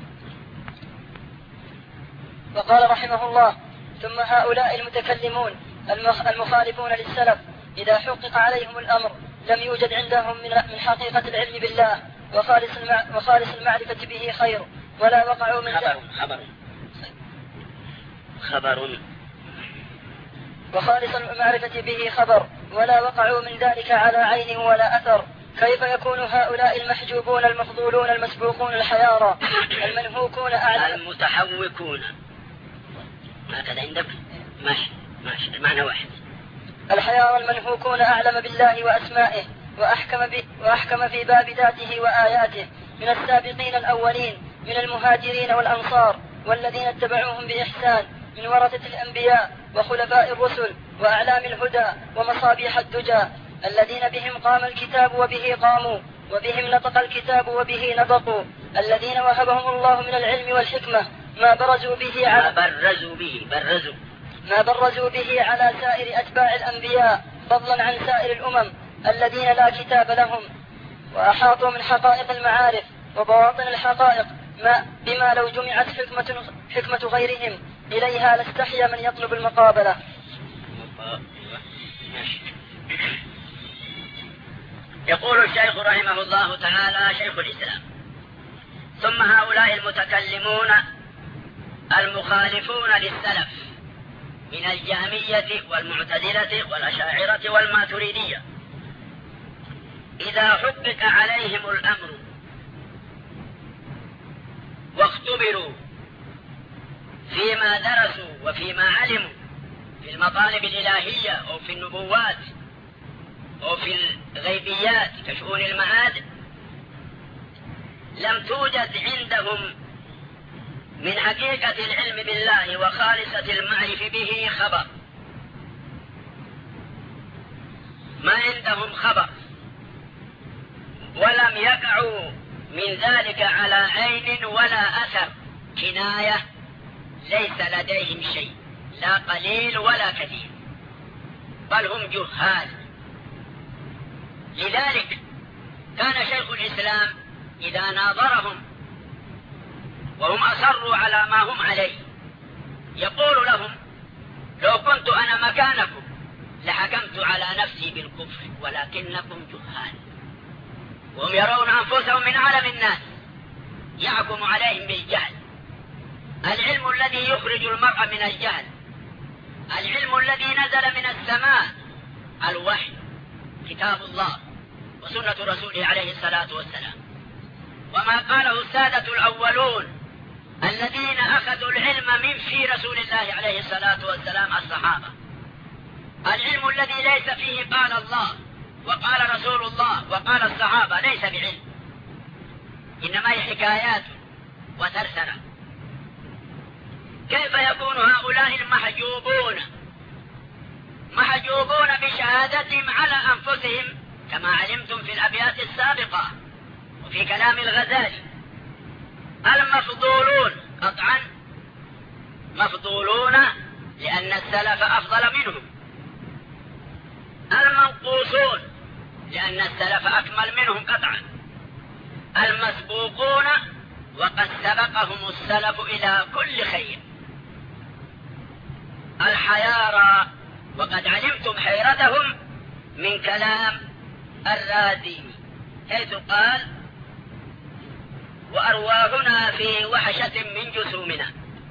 وقال رحمه الله: ثم هؤلاء المتكلمون المخالفون للسلف إذا حقق عليهم الأمر لم يوجد عندهم من حقيقة العلم بالله وخالص وخالص المعرفة به خير، ولا وقعوا من خبر خبر خبر وخالص المعرفة به خبر، ولا وقعوا من ذلك على عين ولا أثر. كيف يكون هؤلاء المحجوبون المفضولون المسبوقون الحيارى المنهوكون أعلم المتحوكون، هكذا عندك؟ ماشي ماشي، معنى واحد. الحيارى المنهوكون أعلم بالله وأسمائه وأحكم, وأحكم في باب ذاته وآياته من السابقين الأولين من المهاجرين والأنصار والذين اتبعوهم بإحسان من ورثة الأنبياء وخلفاء الرسل وأعلام الهدى ومصابيح الدجى الذين بهم قام الكتاب وبه قاموا وبهم نطق الكتاب وبه نطقوا، الذين وهبهم الله من العلم والحكمة ما برزوا به على ما برزوا به برزوا ما برزوا به على سائر أتباع الأنبياء فضلا عن سائر الأمم الذين لا كتاب لهم، وأحاطوا من حقائق المعارف وبواطن الحقائق ما بما لو جمعت حكمة, حكمة غيرهم إليها لاستحيا من يطلب المقابلة. يقول الشيخ رحمه الله تعالى شيخ الإسلام: ثم هؤلاء المتكلمون المخالفون للسلف من الجهمية والمعتزلة والأشاعرة والماتريدية إذا حقق عليهم الأمر واختبروا فيما درسوا وفيما علموا في المطالب الإلهية أو في النبوات أو في الغيبيات كشؤون المعاد، لم توجد عندهم من حقيقة العلم بالله وخالصة المعرفة به خبر، ما عندهم خبر، ولم يقعوا من ذلك على عين ولا أثر، كناية، ليس لديهم شيء، لا قليل ولا كثير، بل هم جهال. لذلك كان شيخ الإسلام إذا ناظرهم وهم أصروا على ما هم عليه يقول لهم: لو كنت أنا مكانكم لحكمت على نفسي بالكفر ولكنكم جهال. وهم يرون أنفسهم من أعلم الناس، يحكم عليهم بالجهل. العلم الذي يخرج المرء من الجهل، العلم الذي نزل من السماء، الوحي، كتاب الله وسنة رسوله عليه الصلاة والسلام، وما قاله السادة الأولون الذين أخذوا العلم من في رسول الله عليه الصلاة والسلام، الصحابة. العلم الذي ليس فيه قال الله وقال رسول الله وقال الصحابة ليس بعلم، إنما هي حكايات وترسنة. كيف يكون هؤلاء المحجوبون محجوبون بشهادتهم على أنفسهم كما علمتم في الأبيات السابقة وفي كلام الغزالي؟ المفضولون قطعا مفضولون لأن السلف أفضل منهم، المنقوصون لأن السلف أكمل منهم قطعا، المسبوقون وقد سبقهم السلف إلى كل خير، الحيارى وقد علمتم حيرتهم من كلام الرازي حيث قال: وأرواحنا في وحشة من جسومنا.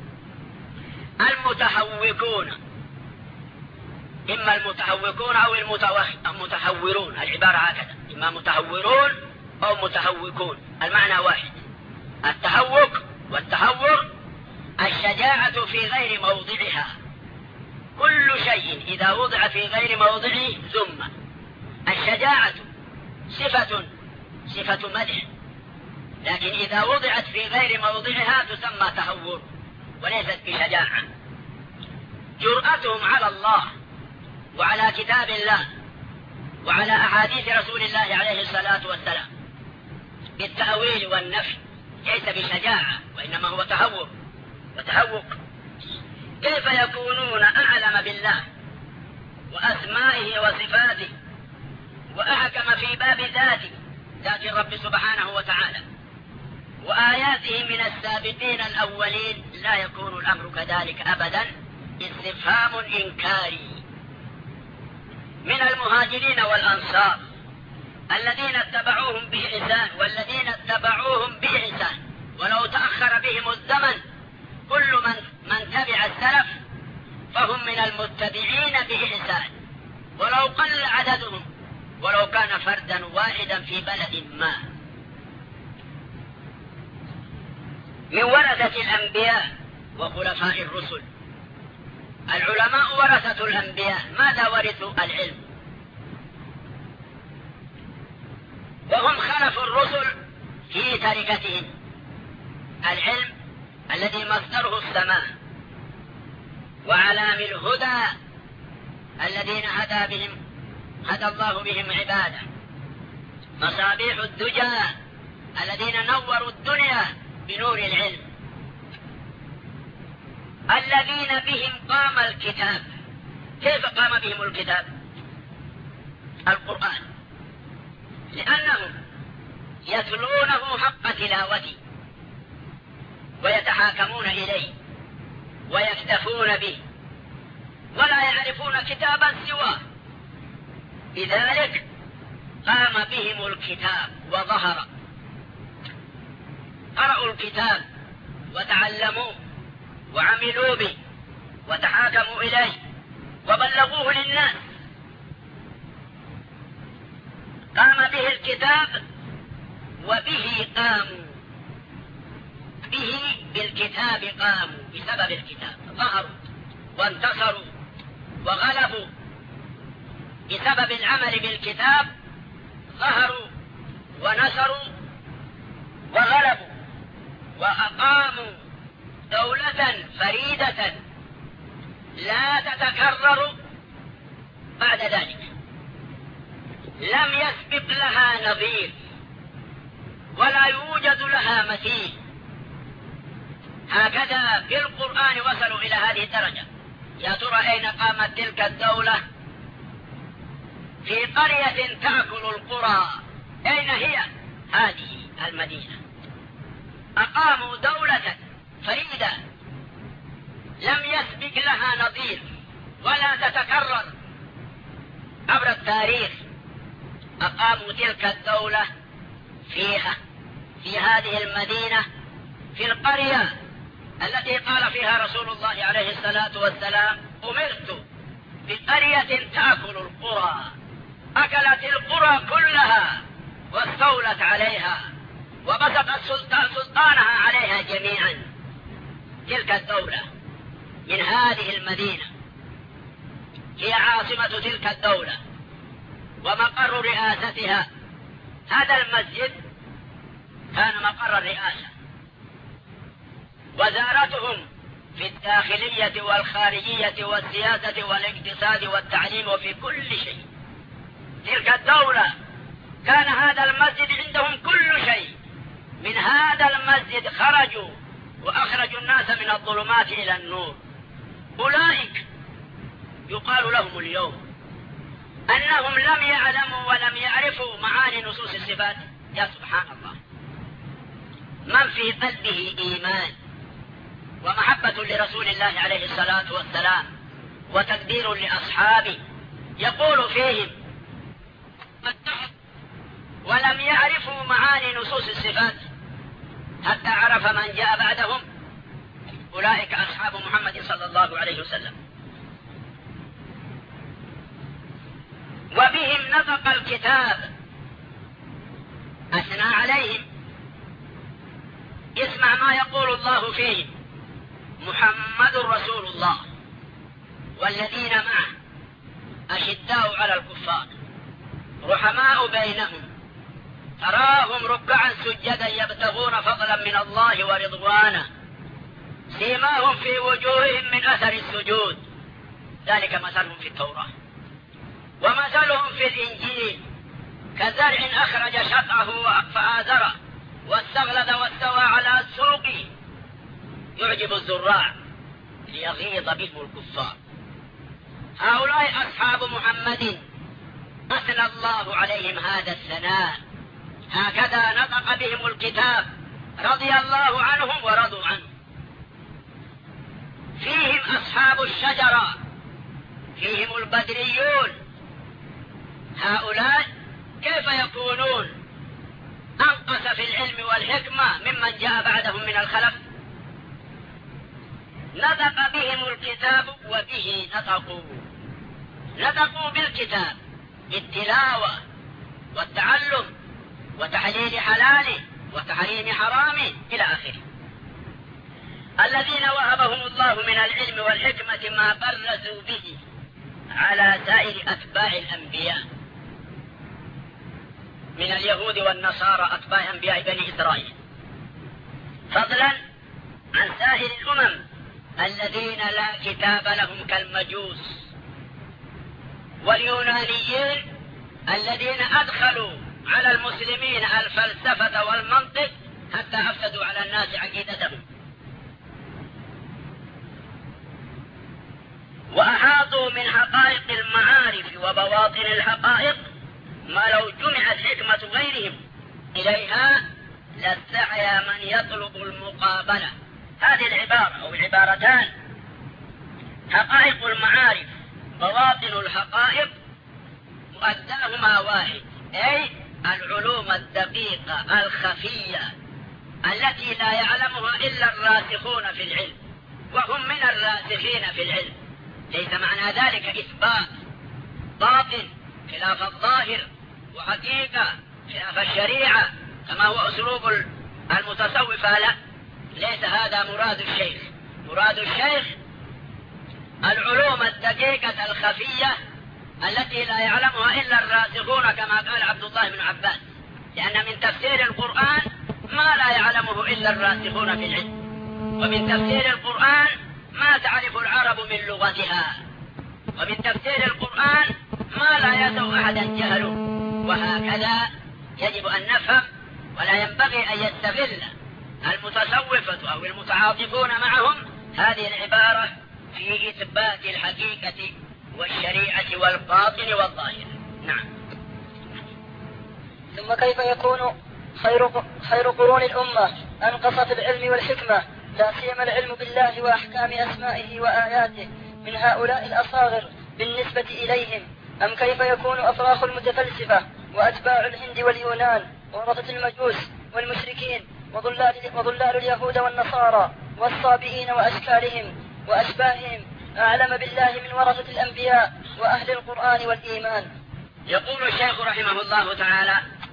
المتحوكون، إما المتحوكون أو المتحورون، العبارة هكذا، إما متحورون أو متحوكون، المعنى واحد. التحوك والتحور الشجاعة في غير موضعها، كل شيء إذا وضع في غير موضعه ذم. الشجاعة صفة صفة مدح، لكن إذا وضعت في غير موضعها تسمى تهور وليست بشجاعة. جرأتهم على الله وعلى كتاب الله وعلى أحاديث رسول الله عليه الصلاة والسلام بالتأويل والنفي ليس بشجاعة وإنما هو تهور وتهوك. كيف يكونون أعلم بالله وأسمائه وصفاته وأحكم في باب ذاته ذات الرب سبحانه وتعالى وآياته من السابقين الأولين؟ لا يكون الأمر كذلك أبدا. استفهام إنكاري من المهاجرين والأنصار الذين اتبعوهم بإحسان والذين اتبعوهم بإحسان، ولو تأخر بهم الزمن كل من, من تبع السلف فهم من المتبعين بإحسان، ولو قل عددهم، ولو كان فردا واحدا في بلد ما. من ورثة الأنبياء وخلفاء الرسل، العلماء ورثة الأنبياء، ماذا ورثوا؟ العلم، وهم خلفوا الرسل في تركتهم العلم الذي مصدره السماء، وعلام الهدى الذين هدى بهم هدى الله بهم عباده، مصابيح الدجى الذين نوروا الدنيا بنور العلم. الذين بهم قام الكتاب. كيف قام بهم الكتاب؟ القرآن، لأنهم يتلونه حق تلاوته ويتحاكمون إليه ويكتفون به ولا يعرفون كتابا سواه، لذلك قام بهم الكتاب وظهر. قرأوا الكتاب وتعلموه وعملوا به وتحاكموا إليه وبلغوه للناس. قام به الكتاب وبه قاموا، به بالكتاب قاموا، بسبب الكتاب ظهروا وانتصروا وغلبوا. بسبب العمل بالكتاب ظهروا ونصروا وغلبوا وأقاموا دولة فريدة لا تتكرر بعد ذلك، لم يسبق لها نظير ولا يوجد لها مثيل. هكذا في القرآن وصلوا إلى هذه الدرجة. يا ترى أين قامت تلك الدولة؟ في قرية تأكل القرى. أين هي؟ هذه المدينة. أقاموا دولة فريدة لم يسبق لها نظير ولا تتكرر عبر التاريخ. أقاموا تلك الدولة فيها، في هذه المدينة، في القرية التي قال فيها رسول الله عليه الصلاة والسلام: أمرت بقرية تأكل القرى. أكلت القرى كلها واستولت عليها وبسطت سلطانها عليها جميعا. تلك الدولة من هذه المدينة هي عاصمة تلك الدولة ومقر رئاستها. هذا المسجد كان مقر الرئاسة. وزارتهم في الداخلية والخارجية والسياسة والاقتصاد والتعليم وفي كل شيء. تلك الدولة كان هذا المسجد عندهم كل شيء. من هذا المسجد خرجوا وأخرجوا الناس من الظلمات إلى النور. أولئك يقال لهم اليوم أنهم لم يعلموا ولم يعرفوا معاني نصوص الصفات. يا سبحان الله، من في قلبه إيمان ومحبة لرسول الله عليه الصلاة والسلام وتقدير لأصحابه يقول فيهم ولم يعرفوا معاني نصوص الصفات حتى عرف من جاء بعدهم. أولئك أصحاب محمد صلى الله عليه وسلم. وبهم نطق الكتاب، أثنى عليهم. اسمع ما يقول الله فيهم: محمد رسول الله والذين معه أشداء على الكفار رحماء بينهم تراهم ركعا سجدا يبتغون فضلا من الله ورضوانا سيماهم في وجوههم من أثر السجود ذلك مثلهم في التوراة ومثلهم في الإنجيل كزرع أخرج شطأه فآزره واستغلظ واستوى على السوق يعجب الزراع ليغيظ بهم الكفار. هؤلاء أصحاب محمد أثنى الله عليهم هذا الثناء. هكذا نطق بهم الكتاب، رضي الله عنهم ورضوا عنه. فيهم أصحاب الشجرة، فيهم البدريون. هؤلاء كيف يكونون أنقص في العلم والحكمة ممن جاء بعدهم من الخلف؟ نطق بهم الكتاب وبه نطقوا. نطقوا بالكتاب بالتلاوة والتعلم وتحليل حلاله وتحريم حرامه إلى آخره. الذين وهبهم الله من العلم والحكمة ما برزوا به على سائر أتباع الأنبياء من اليهود والنصارى أتباع أنبياء بني إسرائيل، فضلا عن سائر الأمم الذين لا كتاب لهم كالمجوس واليونانيين الذين أدخلوا على المسلمين الفلسفة والمنطق حتى أفسدوا على الناس عقيدتهم. بواطن الحقائق ما لو جمعت حكمة غيرهم إليها لاستعيا من يطلب المقابلة. هذه العبارة أو العبارتان حقائق المعارف بواطن الحقائق مؤداهما واحد، أي العلوم الدقيقة الخفية التي لا يعلمها إلا الراسخون في العلم، وهم من الراسخين في العلم. ليس معنى ذلك إثبات باطن خلاف الظاهر وحقيقة خلاف الشريعة كما هو أسلوب المتصوفة، لا، ليس هذا مراد الشيخ. مراد الشيخ العلوم الدقيقة الخفية التي لا يعلمها إلا الراسخون كما قال عبد الله بن عباس، لأن من تفسير القرآن ما لا يعلمه إلا الراسخون في العلم، ومن تفسير القرآن ما تعرف العرب من لغتها، ومن تفسير القرآن ما لا يسوء أحدا جهله. وهكذا يجب أن نفهم، ولا ينبغي أن يستغل المتصوفة أو المتعاطفون معهم هذه العبارة في إثبات الحقيقة والشريعة والباطن والظاهر. نعم. ثم كيف يكون خير خير قرون الأمة أنقص في العلم والحكمة، لا سيما العلم بالله وأحكام أسمائه وآياته، من هؤلاء الأصاغر بالنسبة إليهم؟ أم كيف يكون أفراخ المتفلسفة وأتباع الهند واليونان ورثة المجوس والمشركين وضلال, وضلال اليهود والنصارى والصابئين وأشكالهم وأشباههم أعلم بالله من ورثة الأنبياء وأهل القرآن والإيمان؟ يقول الشيخ رحمه الله تعالى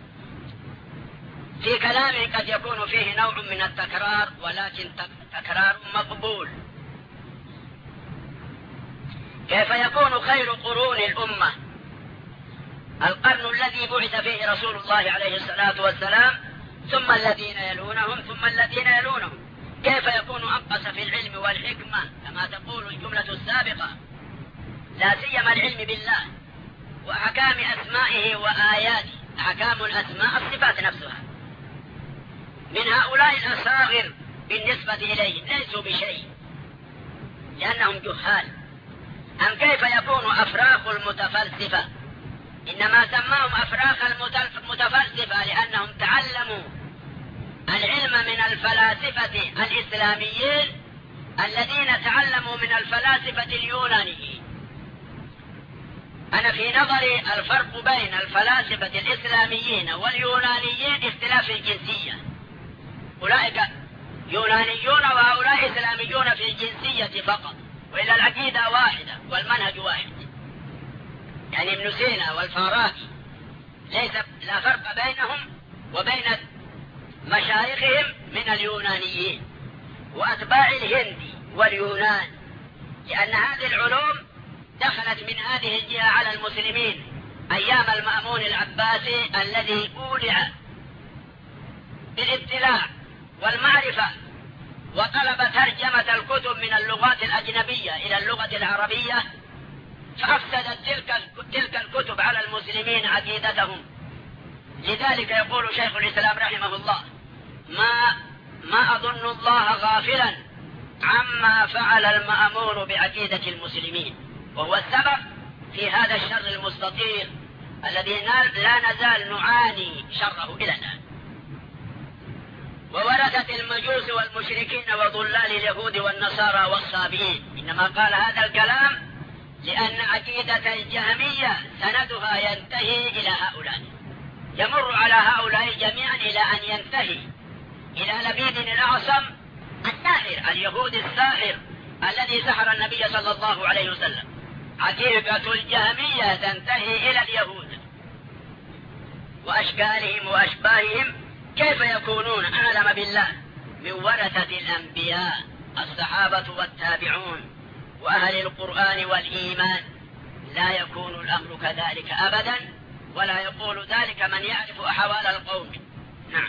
في كلامه قد يكون فيه نوع من التكرار، ولكن تكرار مقبول. كيف يكون خير قرون الأمة القرن الذي بعث فيه رسول الله عليه الصلاة والسلام، ثم الذين يلونهم، ثم الذين يلونهم؟ كيف يكون أنقص في العلم والحكمة كما تقول الجملة السابقة، لا سيما العلم بالله وأحكام أسمائه وآياته؟ أحكام الأسماء الصفات نفسها. من هؤلاء الأصاغر بالنسبة إليهم ليسوا بشيء لأنهم جهال. أم كيف يكون أفراخ المتفلسفة؟ إنما سماهم أفراخ المتفلسفة لأنهم تعلموا العلم من الفلاسفة الإسلاميين الذين تعلموا من الفلاسفة اليونانيين. أنا في نظري الفرق بين الفلاسفة الإسلاميين واليونانيين اختلاف الجنسية. أولئك يونانيون وهؤلاء إسلاميون في الجنسية فقط، وإلا العقيدة واحدة والمنهج واحد. يعني ابن سينا والفارابي ليس لا فرق بينهم وبين مشايخهم من اليونانيين وأتباع الهند واليونان، لأن هذه العلوم دخلت من هذه الجهة على المسلمين أيام المأمون العباسي الذي أولع بالابتلاع والمعرفة وطلب ترجمة الكتب من اللغات الأجنبية إلى اللغة العربية، فأفسدت تلك تلك الكتب على المسلمين عقيدتهم. لذلك يقول شيخ الإسلام رحمه الله: ما ما أظن الله غافلا عما فعل المأمون بعقيدة المسلمين، وهو السبب في هذا الشر المستطير الذي لا نزال نعاني شره إلى الآن. وورثة المجوس والمشركين وضلال اليهود والنصارى والصابئين، إنما قال هذا الكلام لأن عقيدة الجهمية سندها ينتهي إلى هؤلاء، يمر على هؤلاء جميعا إلى أن ينتهي إلى لبيد الأعصم الساحر اليهودي الساحر الذي سحر النبي صلى الله عليه وسلم. عقيدة الجهمية تنتهي إلى اليهود وأشكالهم وأشباههم. كيف يكونون أعلم بالله من ورثة الأنبياء الصحابة والتابعون وأهل القرآن والإيمان؟ لا يكون الأمر كذلك أبدا، ولا يقول ذلك من يعرف أحوال القوم. نعم.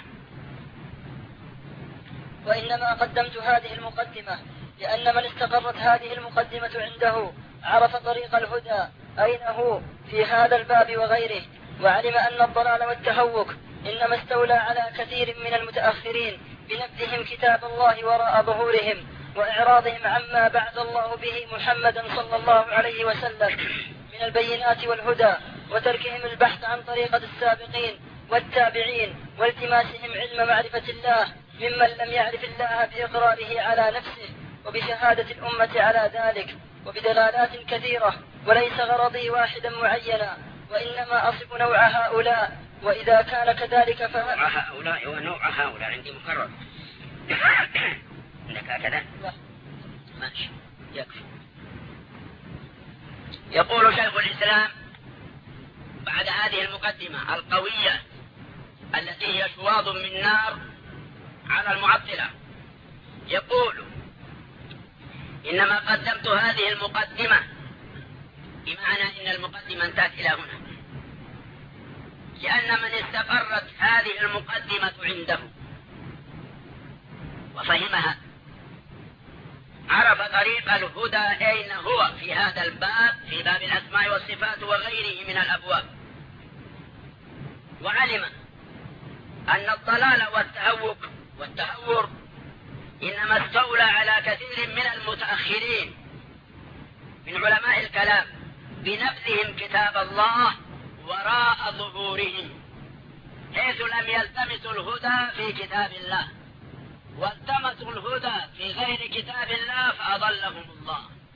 وإنما قدمت هذه المقدمة لأن من استقرت هذه المقدمة عنده عرف طريق الهدى أين هو في هذا الباب وغيره، وعلم أن الضلال والتهوك إنما استولى على كثير من المتأخرين بنبذهم كتاب الله وراء ظهورهم وإعراضهم عما بعث الله به محمدا صلى الله عليه وسلم من البينات والهدى وتركهم البحث عن طريقة السابقين والتابعين والتماسهم علم معرفة الله ممن لم يعرف الله بإقراره على نفسه وبشهادة الأمة على ذلك وبدلالات كثيرة، وليس غرضي واحدا معينا وإنما أصف نوع هؤلاء، وإذا كان كذلك فهذا نوع هؤلاء ونوع هؤلاء عندي مكرر. عندك هكذا؟ لا ماشي يكفي. يقول شيخ الإسلام بعد هذه المقدمة القوية التي هي شواظ من نار على المعطلة، يقول إنما قدمت هذه المقدمة بمعنى إن المقدمة انتهت إلى هنا، لأن من استقرت هذه المقدمة عنده وفهمها عرف طريق الهدى أين هو في هذا الباب، في باب الأسماء والصفات وغيره من الأبواب، وعلم أن الضلال والتهوك والتهور إنما استولى على كثير من المتأخرين من علماء الكلام بنبذهم كتاب الله وراء ظهورهم، حيث لم يلتمسوا الهدى في كتاب الله والتمسوا الهدى في غير كتاب الله فأضلهم الله.